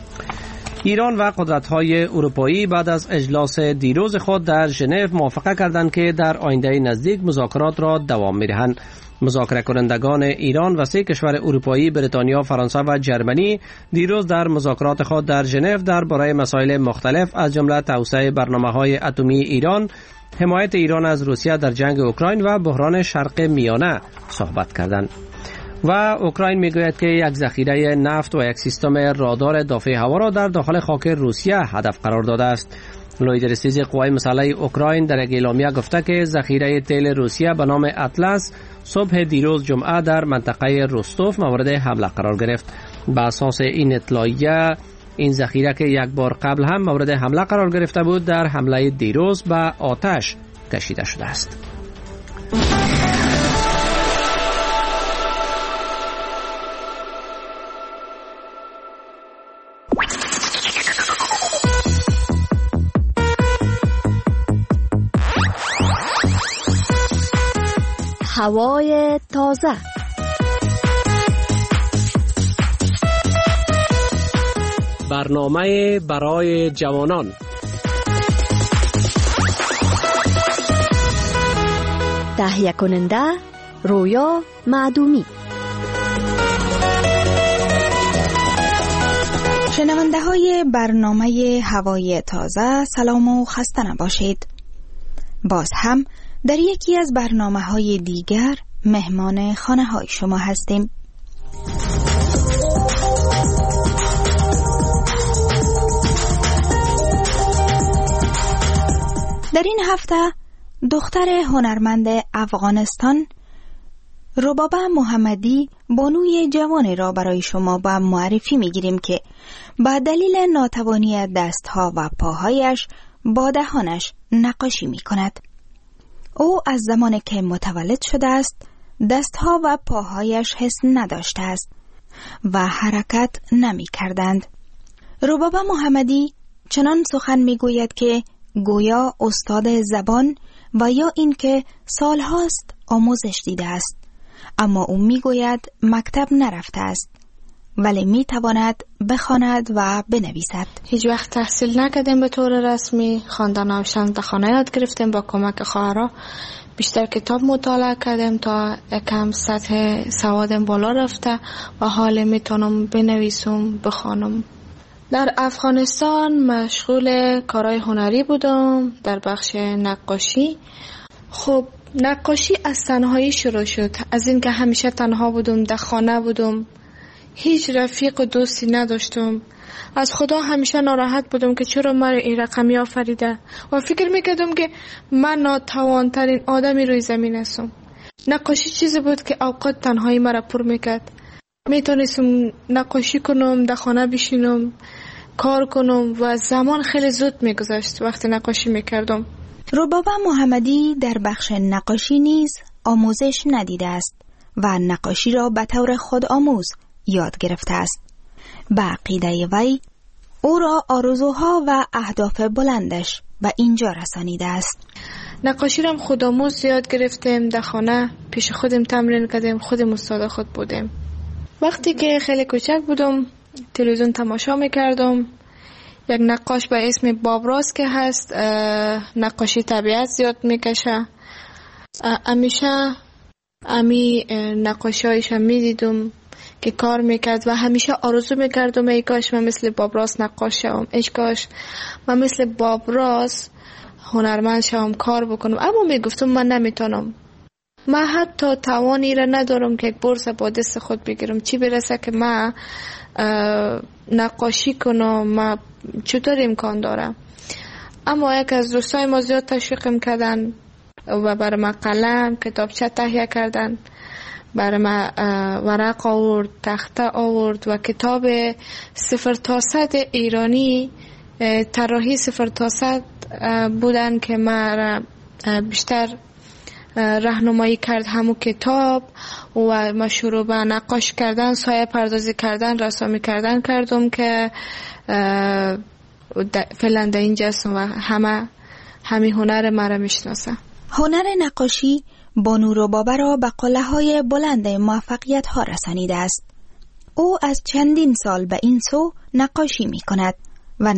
ایران و قدرت‌های اروپایی بعد از اجلاس دیروز خود در ژنو موافقه کردند که در آینده نزدیک مذاکرات را دوام می‌دهند. مذاکره کنندگان ایران و 3 کشور اروپایی، بریتانیا، فرانسه و جرمنی دیروز در مذاکرات خود در ژنو درباره مسائل مختلف از جمله توسعه برنامه‌های اتمی ایران، حمایت ایران از روسیه در جنگ اوکراین و بحران شرق میانه صحبت کردند. و اوکراین میگوید که یک ذخیره نفت و یک سیستم رادار دافع هوا را در داخل خاک روسیه هدف قرار داده است. لویدرسیز قوای مسلح اوکراین در یک اعلامیه گفته که ذخیره تیل روسیه به نام اطلس صبح دیروز جمعه در منطقه روستوف مورد حمله قرار گرفت. به اساس این اطلاعیه این ذخیره که یک بار قبل هم مورد حمله قرار گرفته بود در حمله دیروز به آتش کشیده شده است. هوای تازه. برنامه برای جوانان. تهیه کننده رویا معدومی. شنونده های برنامه هوای تازه، سلام و خسته نباشید. باز هم در یکی از برنامه‌های دیگر مهمان خانه‌های شما هستیم. در این هفته دختر هنرمند افغانستان ربابه محمدی بانوی جوانی را برای شما با معرفی میگیریم که با دلیل ناتوانی دستها و پاهایش با دهانش نقاشی می کند. او از زمان که متولد شده است دستها و پاهایش حس نداشته است و حرکت نمی کردند. ربابه محمدی چنان سخن می گوید که گویا استاد زبان و یا اینکه سالهاست آموزش دیده است، اما او می گوید مکتب نرفته است ولی می تواند بخواند و بنویسد. هیچ وقت تحصیل نکردیم به طور رسمی، خواندن نوشتن در خانه یاد گرفتیم با کمک خواهرها. بیشتر کتاب مطالعه کردیم تا یکم سطح سوادم بالا رفته و حال میتونم بنویسم بخوانم. در افغانستان مشغول کارهای هنری بودم در بخش نقاشی. خب نقاشی از تنهایی شروع شد، از اینکه همیشه تنها بودم، در خانه بودم، هیچ رفیق و دوستی نداشتم. از خدا همیشه ناراحت بودم که چرا مرا این رقمی آفریده و فکر میکردم که من ناتوانترین آدمی روی زمین هستم. نقاشی چیزی بود که اوقات تنهایی مرا پر میکرد. میتونستم نقاشی کنم، در خانه بشینم، کار کنم و زمان خیلی زود میگذشت وقتی نقاشی میکردم. ربابه محمدی در بخش نقاشی نیز آموزش ندیده است و نقاشی را به طور خود آموز یاد گرفته است. به عقیده وی او را آرزوها و اهداف بلندش به اینجا رسانیده است. نقاشی را خودآموز یاد گرفتیم، در خانه پیش خودم تمرین کردیم، خودم استاد خود بودیم. وقتی که خیلی کوچک بودم تلویزیون تماشا میکردم. یک نقاش به اسم بابراس که هست نقاشی طبیعت زیاد میکشه. همیشه امی نقاشی هایش هم میدیدم که کار میکرد و همیشه آرزو میکردم ای کاش من مثل بابراس نقاش شوم، ای کاش من مثل بابراس هنرمند شوم، کار بکنم. اما میگفتم من نمیتونم، من حتی توانی را ندارم که یک برس با دست خود بگیرم، چی برسه که من نقاشی کنم، من چطور امکان دارم. اما یک از دوستای ما زیاد تشویقم کردن و برای من قلم کتابچه تهیه کردن، برای من ورق آورد، تخته آورد و کتاب 0 تا 100 ایرانی، طراحی 0 تا 100 بودن که من بیشتر راهنمایی کرد همون کتاب و ما شروع به نقاش کردن، سایه پردازی کردن، رسامی کردن کردم که فعلا در اینجا هستم و همین هنر مرا میشناسه. هنر نقاشی بانو ربابه را به قله‌های بلند موفقیت ها رسانیده است. او از چندین سال به این سو نقاشی می کند و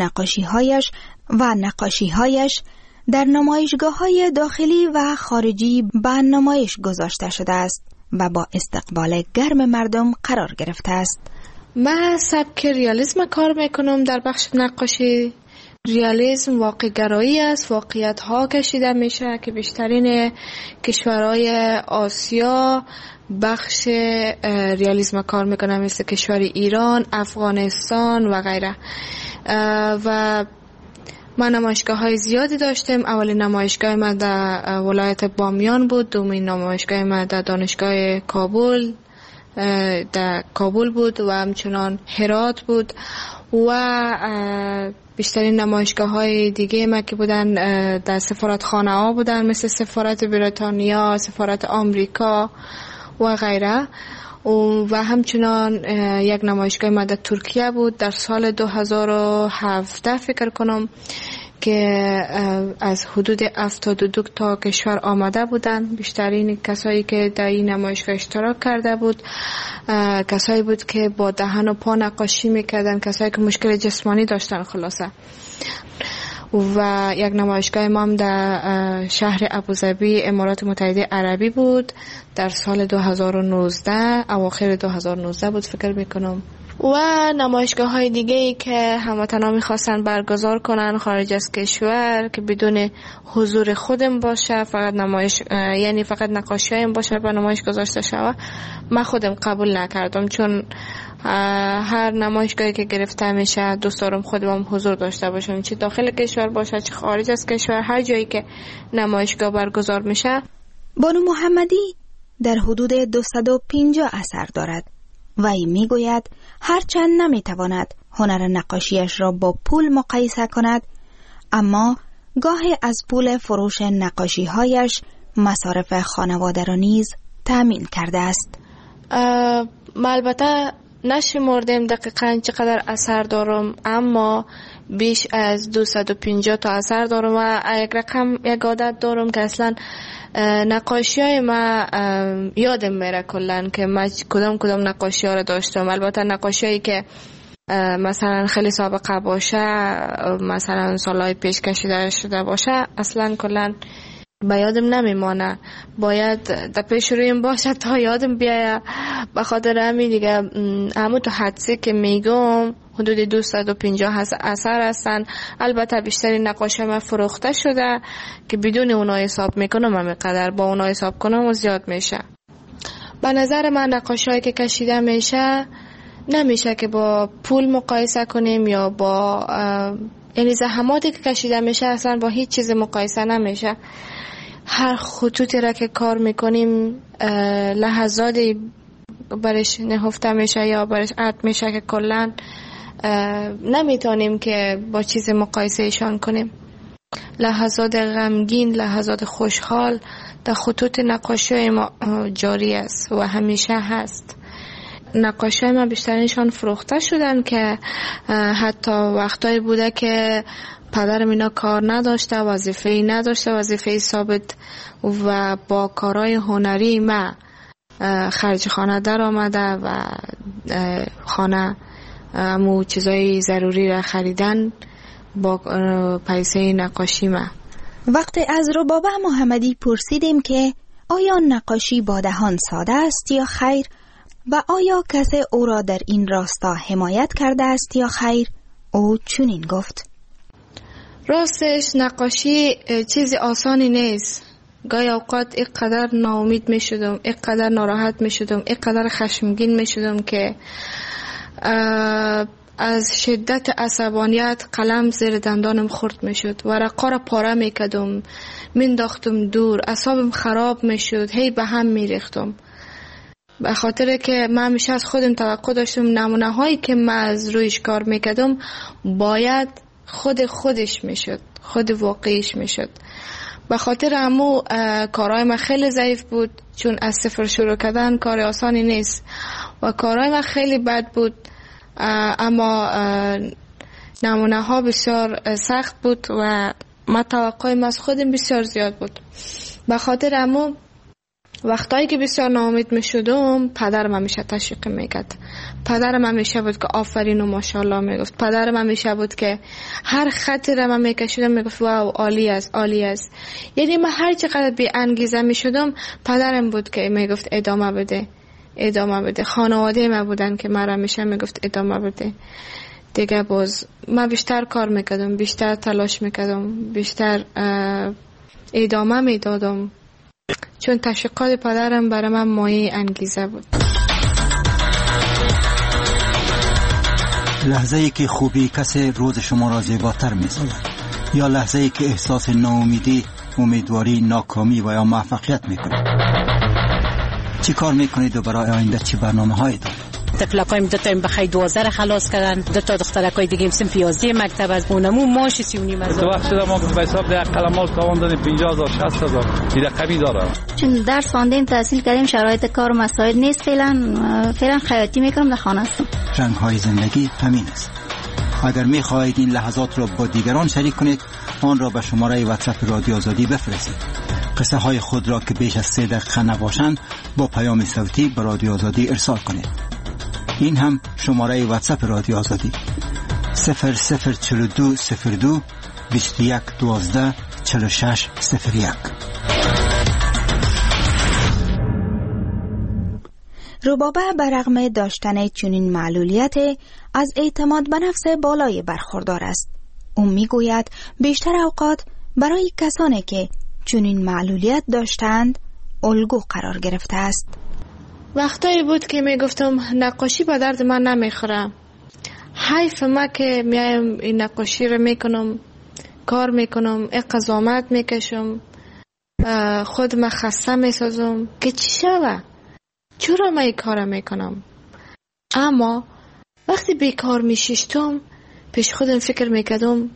نقاشی‌هایش در نمایشگاه‌های داخلی و خارجی به نمایش گذاشته شده است و با استقبال گرم مردم قرار گرفته است. من سبک ریالیسم کار میکنم در بخش نقاشی. ریالیسم واقع گرایی است، واقعیت ها کشیده میشه که بیشترین کشورهای آسیا بخش ریالیسم کار میکنن، مثل کشور ایران، افغانستان و غیره. و من نمایشگاه های زیادی داشتم. اولین نمایشگاه من در ولایت بامیان بود، دومین نمایشگاه من در دانشگاه کابل در کابل بود و همچنان هرات بود و بیشترین نمایشگاه های دیگه ما که بودن در سفارتخانه ها بودن، مثل سفارت بریتانیا، سفارت آمریکا و غیره. و همچنان یک نمایشگاه ما در ترکیه بود در سال 2017 فکر کنم که از حدود 72 تا کشور آمده بودن. بیشترین کسایی که در این نمایشگاه اشتراک کرده بود کسایی بود که با دهن و پا نقاشی میکردن، کسایی که مشکل جسمانی داشتن خلاصه. و یک نمایشگاه ما هم در شهر ابوظبی امارات متحده عربی بود در سال 2019، اواخر 2019 بود فکر میکنم. و نمایشگاه های دیگه ای که هموطنان میخواستن برگزار کنن خارج از کشور که بدون حضور خودم باشه، فقط یعنی فقط نقاشی هایم باشه و نمایش گذاشته شود، من خودم قبول نکردم، چون هر نمایشگاهی که گرفته میشه دوست دارم خودم حضور داشته باشم، چه داخل کشور باشه چه خارج از کشور، هر جایی که نمایشگاه برگزار میشه. بانو محمدی در حدود 250 اثر دارد. وی میگوید هرچند نمیتواند هنر نقاشیش را با پول مقایسه کند، اما گاهی از پول فروش نقاشی‌هایش مصارف خانواده را نیز تأمین کرده است. البته نشمردیم دقیقاً چقدر اثر دارم، اما بیش از 250 تا اثر دارم و یک عادت دارم که اصلا نقاشی های ما یادم میره کلن که من کدام نقاشی ها را داشتم. البته نقاشی هایی که مثلا خیلی سابقه باشه، مثلا سالهای پیش کشیده شده باشه، اصلا کلن به یادم نمیمانه. باید در پیش رویم باشه تا یادم بیایه. به خاطر همین دیگه همون تو حدسی که میگم حدود 250 اثر هستن. البته بیشتری نقاشی من فروخته شده که بدون اونا حساب میکنم، همینقدر با اونا حساب کنم و زیاد میشه. به نظر من نقاشی هایی که کشیده میشه نمیشه که با پول مقایسه کنیم یا با یعنی زحماتی که کشیده میشه اصلا با هیچ چیز مقایسه نمیشه. هر خطوطی را که کار میکنیم لحظاتی برش نهفته میشه یا برش عد میشه که کلن نمیتونیم که با چیز مقایسه ایشان کنیم. لحظات غمگین، لحظات خوشحال در خطوط نقاشی ما جاری است و همیشه هست. نقاشی ما بیشترینشان فروخته شدن که حتی وقتایی بوده که پدرم اینا کار نداشته، وظیفه‌ای نداشته، وظیفه‌ای ثابت، و با کارهای هنری ما خرج خانه در آمده و خانه امو چیزای ضروری را خریدن با پیسه نقاشی ما. وقتی از ربابه محمدی پرسیدیم که آیا نقاشی با دهان ساده است یا خیر و آیا کسی او را در این راستا حمایت کرده است یا خیر، او چنین گفت: راستش نقاشی چیز آسانی نیست. گاهی اوقات اینقدر ناامید می شدم، اینقدر ناراحت می شدم، اینقدر خشمگین می شدم که از شدت عصبانیت قلم زیر دندانم خورد می شد، ورقا را پاره می کدم، مینداختم دور، اعصابم خراب می شد، هی به هم می ریختم. به خاطر که من همیشه از خودم توقع داشتم نمونه هایی که من از رویش کار می کدم باید خودش می شد، خود واقعیش می شد. به خاطر همو کارهای من خیلی ضعیف بود، چون از صفر شروع کردن کار آسانی نیست و کارهای من خیلی بد بود، اما نمونه ها بسیار سخت بود و من توقعیم از خودم بسیار زیاد بود. به خاطر همو وقتایی که بسیار ناامید می شدم پدرم همیشه تشویق میکرد. پدرم همیشه بود که آفرین و ماشاءالله میگفت. پدرم همیشه بود که هر خطی را من میکشیدم میگفت واو عالی است، عالی است. یعنی من هر چقدر بی انگیزه می شدم پدرم بود که میگفت ادامه بده، ادامه بده. خانواده من بودن که من همیشه میگفت ادامه بده. دیگه باز من بیشتر کار میکردم، بیشتر تلاش میکردم، بیشتر ادامه میدادم، چون تشویقات پدرم برای من مایه انگیزه بود. لحظه ای که خوبی کسی روز شما را زیباتر می‌سازد، یا لحظه ای که احساس ناامیدی، امیدواری، ناکامی و یا موفقیت میکنید. چی کار میکنید و برای آینده چی برنامه‌هایی دارید؟ تفلقایم دو تا بخای 12 را خلاص کردن، دو تا دخترکای دیگه هم سن 11 مکتب از اونمو ماش 39 هزار. تو وقت شده ما به حساب ده قلمال تاوان دادیم 50000 60000 دیگه کمی داره. چون درس خواندیم تحصیل کردیم شرایط کار و مسائل نیست، فعلا خیاطی میکنم در خانه هستم. رنگ‌های زندگی همین است. اگر می‌خواهید این لحظات را با دیگران شریک کنید، آن را به شماره واتساپ رادیو آزادی بفرستید. قصه های خود را که بیش از 3 دقیقه نباشند با پیام صوتی به رادیو آزادی ارسال کنید. این هم شماره واتساپ رادیو آزادی 004202 21 12 46 01. ربابه برغم داشتن چنین معلولیت از اعتماد به نفس بالای برخوردار است. او میگوید بیشتر اوقات برای کسانی که چنین معلولیت داشتند الگو قرار گرفته است. وقتایی بود که میگفتم نقاشی به درد من نمیخوره، حیف ما که میایم این نقاشی رو میکنم، کار میکنم، اقضامت میکشم، خود من خسته میسازم که چی شوه، چرا من این کار میکنم. اما وقتی بیکار میشیشتم پیش خودم فکر میکردم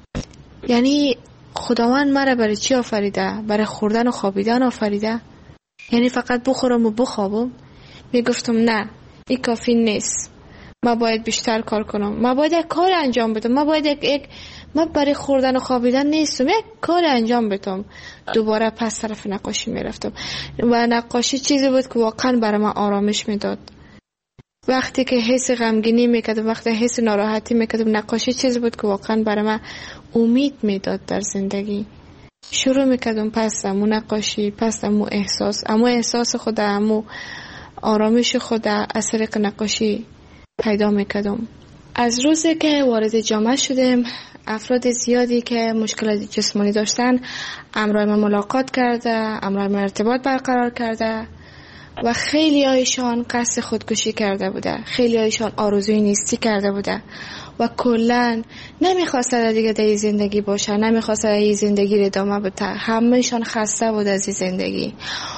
یعنی خداوند مرا برای چی آفریده؟ برای خوردن و خوابیدن آفریده؟ یعنی فقط بخورم و بخوابم؟ میگفتم نه، این کافی نیست، من باید بیشتر کار کنم، من باید یک کار انجام بدم، من برای خوردن و خوابیدن نیستم، یک کار انجام بدم. دوباره پس طرف نقاشی میرفتم و نقاشی چیزی بود که واقعا برای من آرامش میداد. وقتی که حس غمگینی میکردم، وقتی حس ناراحتی میکردم، نقاشی چیزی بود که واقعا برای من امید میداد در زندگی. شروع میکردم پس امو نقاشی، پس امو احساس خود، امو آرامش خود از طریق نقاشی پیدا میکردم. از روزی که وارد جامعه شدم، افراد زیادی که مشکلات جسمانی داشتن همراه من ملاقات کرده، همراه من ارتباط برقرار کرده و خیلی هایشان قصد خودکشی کرده بوده، خیلی هایشان آرزوی نیستی کرده بوده و کلن نمیخواستن دیگه در زندگی باشن، نمیخواستن این زندگی رو ادامه بده. همهشان خسته بود از این زندگی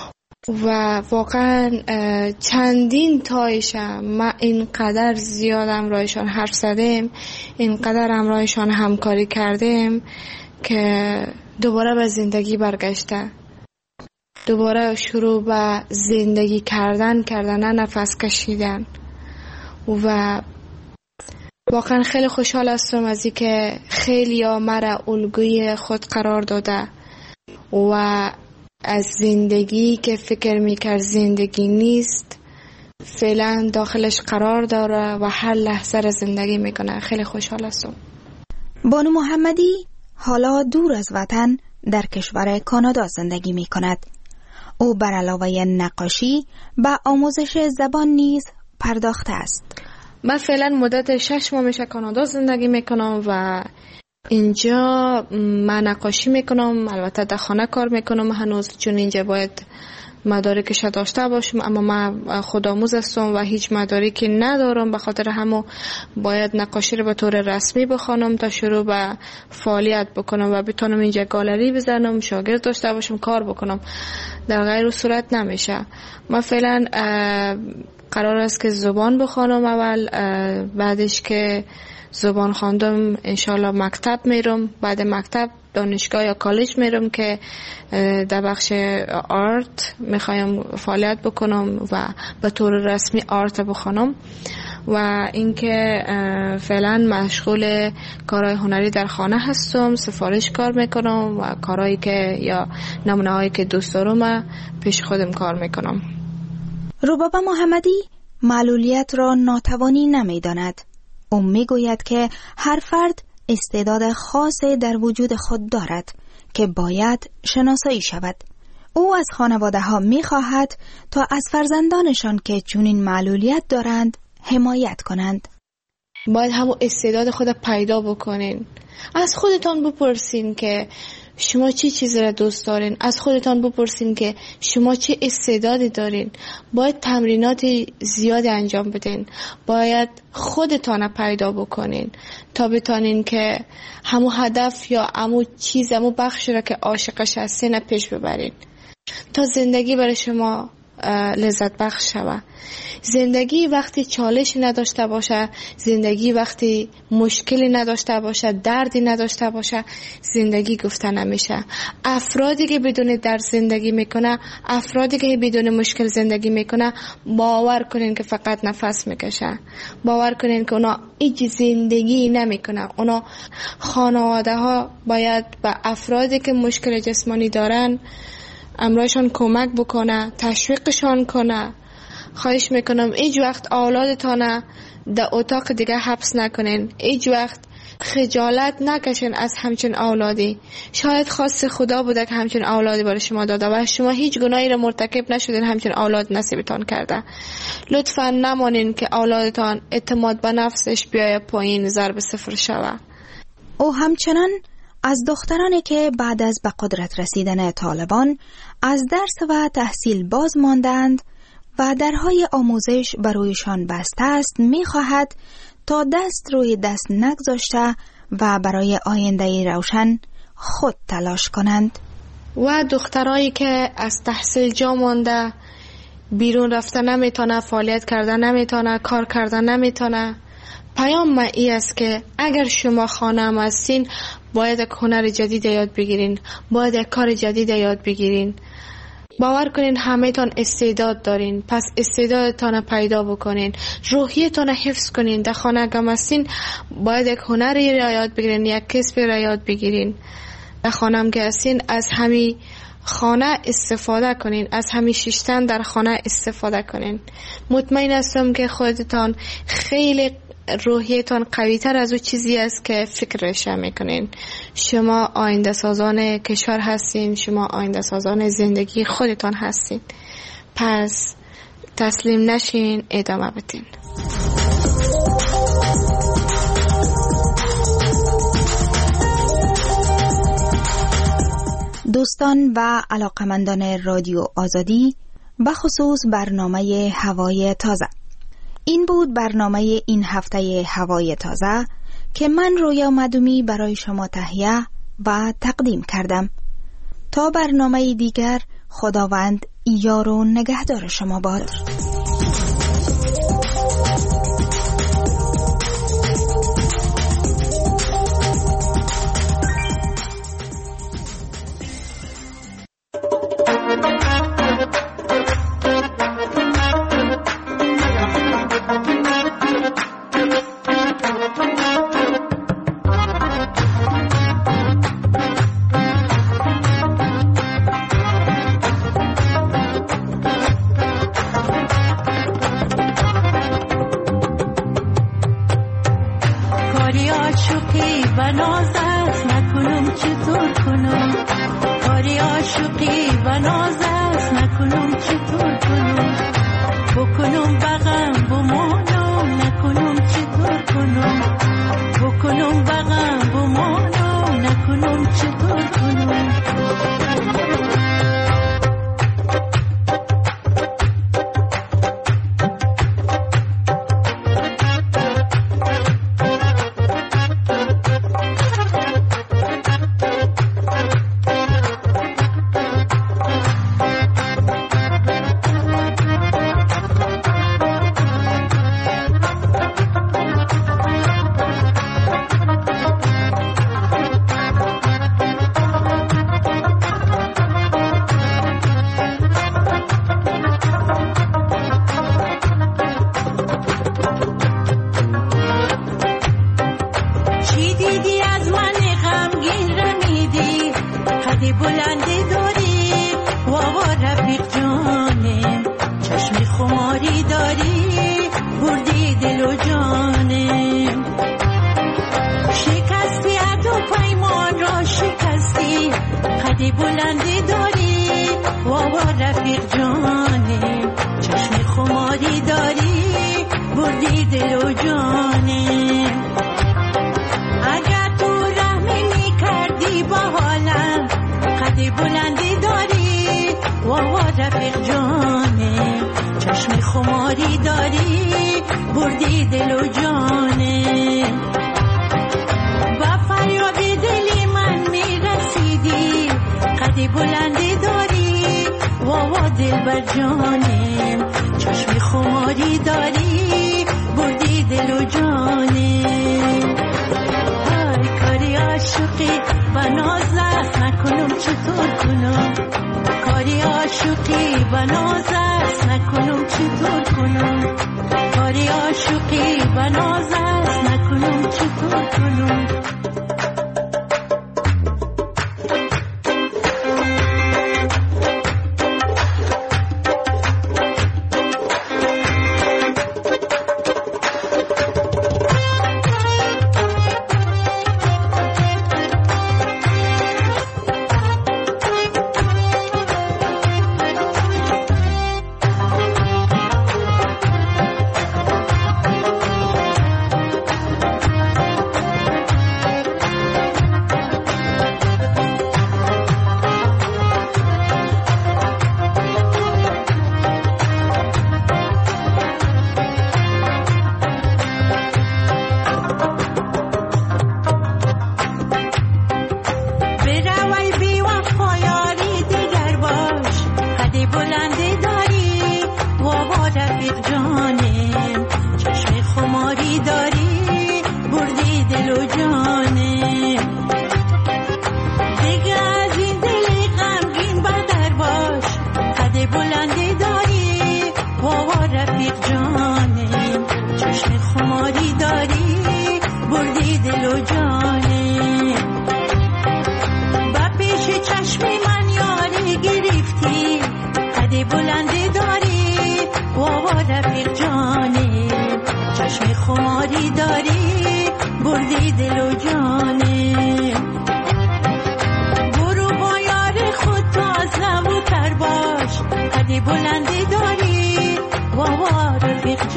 و واقعا چندین تایشم من اینقدر زیاد همراهشان حرف زدم، اینقدر همراهشان همکاری کردم که دوباره به زندگی برگشته، دوباره شروع به زندگی کردن، نفس کشیدن و واقعا خیلی خوشحال هستم از این که خیلی ها مرا الگوی خود قرار داده و از زندگی که فکر میکرد زندگی نیست فعلا داخلش قرار داره و هر لحظه را زندگی میکنه. خیلی خوشحال هستم. بانو محمدی حالا دور از وطن در کشور کانادا زندگی میکند. او بر علاوه نقاشی به آموزش زبان نیز پرداخته است. من فعلا مدت 6 ماه میشه کانادا زندگی میکنم و اینجا من نقاشی میکنم. البته در خانه کار میکنم هنوز، چون اینجا باید مدارکش داشته باشم، اما من خودآموز هستم و هیچ مدارکی ندارم، به خاطر همون باید نقاشی رو به طور رسمی بخوانم تا شروع به فعالیت بکنم و بتونم اینجا گالری بزنم، شاگرد داشته باشم، کار بکنم. در غیر صورت نمیشه. من فعلا قرار است که زبان بخوانم اول، بعدش که زبان خواندم انشالله مکتب میرم، بعد مکتب دانشگاه یا کالج میرم که در بخش آرت میخوایم فعالیت بکنم و به طور رسمی آرت بخوانم و اینکه فعلا مشغول کارهای هنری در خانه هستم، سفارش کار میکنم و کارهایی که یا نمونه هایی که دوست دارم پیش خودم کار میکنم. روبابا محمدی معلولیت را ناتوانی نمیداند. او میگوید که هر فرد استعداد خاصی در وجود خود دارد که باید شناسایی شود. او از خانواده ها میخواهد تا از فرزندانشان که چنین معلولیت دارند حمایت کنند. باید همون استعداد خود پیدا بکنین. از خودتان بپرسین که شما چی چیزی را دوست دارین، از خودتان بپرسین که شما چه استعدادی دارین. باید تمرینات زیاد انجام بدین، باید خودتان پیدا بکنین تا بتانین که همو هدف یا همو چیز، همو بخشی را که عاشقش هستین پیش ببرین تا زندگی برای شما لذت بخش شود. زندگی وقتی چالش نداشته باشه، زندگی وقتی مشکلی نداشته باشه، دردی نداشته باشه، زندگی گفته نمیشه. افرادی که بدون درد زندگی میکنه، افرادی که بدون مشکل زندگی میکنه، باور کنین که فقط نفس میکشه. باور کنین که اونا هیچ زندگی نمیکنه. اونا خانواده ها باید به افرادی که مشکل جسمانی دارن امرایشان کمک بکنه، تشویقشان کنه. خواهش میکنم هیچ وقت اولادتانه در اتاق دیگه حبس نکنین، هیچ وقت خجالت نکشین از همچین اولادی. شاید خواست خدا بوده که همچین اولادی برای شما داده و شما هیچ گناهی را مرتکب نشدین، همچین اولاد نصیبتان کرده. لطفا نمانین که اولادتان اعتماد به نفسش بیای پایین، ضرب صفر شوه. او همچنان از دخترانی که بعد از به قدرت رسیدن طالبان از درس و تحصیل باز ماندند و درهای آموزش برویشان بسته است می‌خواهد تا دست روی دست نگذاشته و برای آینده روشن خود تلاش کنند. و دخترایی که از تحصیل جا مانده، بیرون رفتن نمیتونه، فعالیت کردن نمیتونه، کار کردن نمیتونه. پیام من ای است که اگر شما خانه هم هستین باید یک هنر جدید یاد بگیرین، باید یک کار جدید یاد بگیرین. باور کنین همه تان استعداد دارین، پس استعدادتان پیدا بکنین، روحیتان حفظ کنین. در خانه هم هستین باید یک هنری را یاد بگیرین، یک کسبی را یاد بگیرین. در خانه هم که هستین از همین خانه استفاده کنین، از همین شیشتن در خانه استفاده کنین. مطمئن هستم که خودتان خیلی روحیتان قوی تر از اون چیزی است که فکرش میکنین. شما آینده سازان کشور هستین، شما آینده سازان زندگی خودتان هستین. پس تسلیم نشین، ادامه بدین. دوستان و علاقمندان رادیو آزادی، بخصوص برنامه هوای تازه، این بود برنامه این هفته هوای تازه که من رویا مدومی برای شما تهیه و تقدیم کردم. تا برنامه دیگر، خداوند یار و نگهدار شما باد.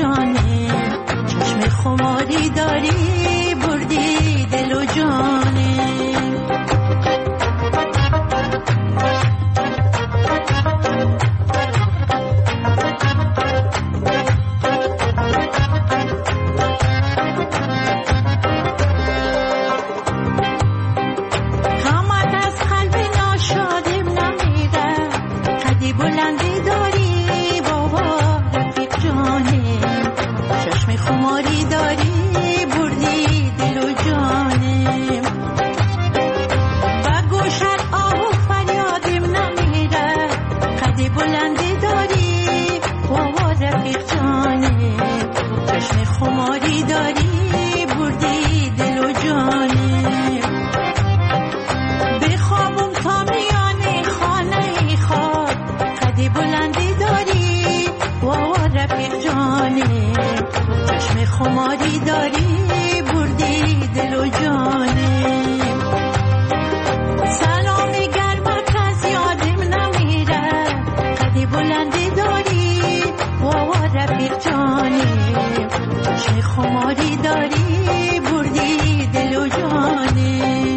جانه چشم خماری داری بردی دل و جانه خماری داری بردی دل و جانه سلام گرمت از یادم نمیره قدی بلندی داری و رفیق جانه چشم خماری داری بردی دل و جانه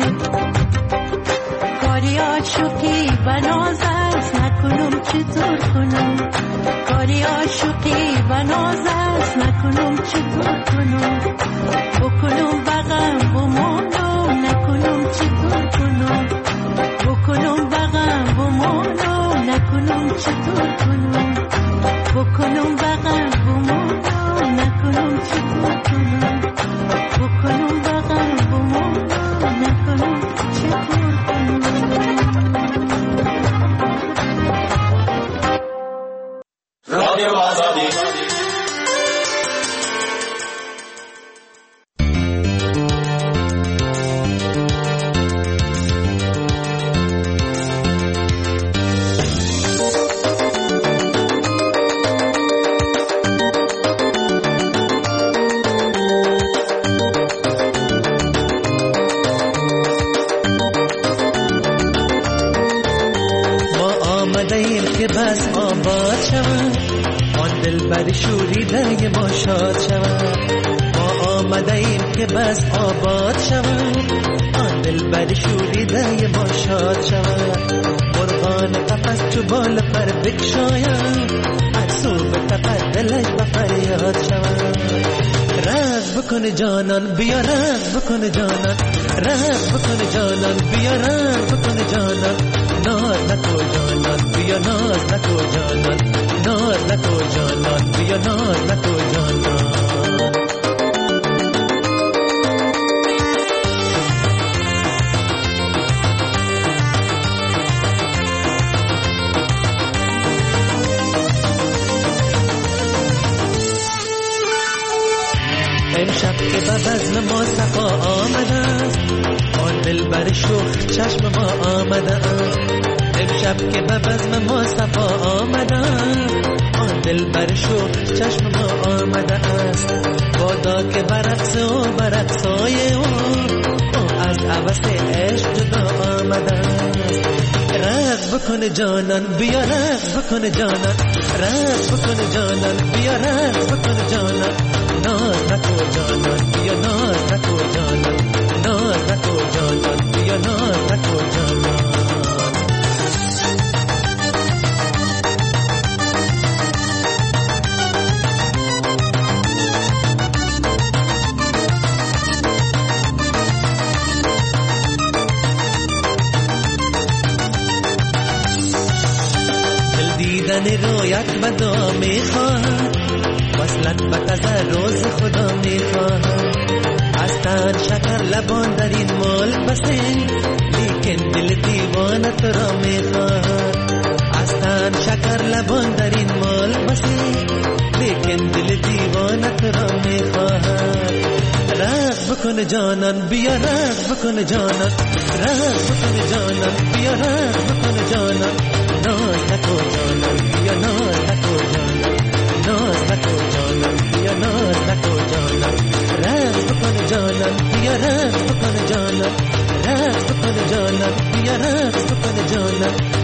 کاری عاشقی بناز است نکنم چطور کنم کاری عاشقی بناز است نکنم چطور کنم بکنم بغم بمانم نکنم چطور کنم بکنم بغم بمانم نکنم چطور کنم بکنم بغم بمانم نکنم چطور کنم بکنم بغم بمانم نکنم چطور کنم رادیو آزادی بس آباد شود آن دل بر شوریده ما شاد شود ما آمده ایم که بس آباد شود آن دل بر شوریده ما شاد شود مرغان قفس چو بال پر بکشاید هر سو بتپد دلش به فریاد شود رقص بکن جانان بیا رقص بکن جانان رقص بکن جانان بیا رقص بکن جانان ناز نکو جانان بیا ناز نکو جانان ناز نکو جانان بیا ناز نکو جانان امشب که به بزم ما صفا آمده است آن دل بر شوخ چشم ما آمده است امشب که به بزم ما صفا آمده است آن دل بر شوخ چشم ما آمده است بادا که برقص و برقصای او از عوض عشق جدا آمده است رقص بکن جانان بیا رقص بکن جانان رقص بکن جانان بیا رقص بکن جانان ناز نکو جانان بیا ناز نکو جانان ناز نکو جانان بیا ناز نکو جانان دل دیدن رویت بدا میخواهد وصلت به قضا روز خدا میخواهد از تن شکر لبان در این مال بسین لیکن دل دیوانه تو را میخواهد از تن شکر لبان در این مال بسین لیکن دل دیوانه تو را میخواهد رقص بکن جانان بیا رقص بکن جانان رقص بکن جانان بیا رقص بکن جانان ناز نکو جانان بیا ناز نکو جانان ناز نکو جانان بیا ناز نکو جانان رقص بکن جانان بیا رقص بکن جانان رقص بکن جانان بیا رقص بکن جانان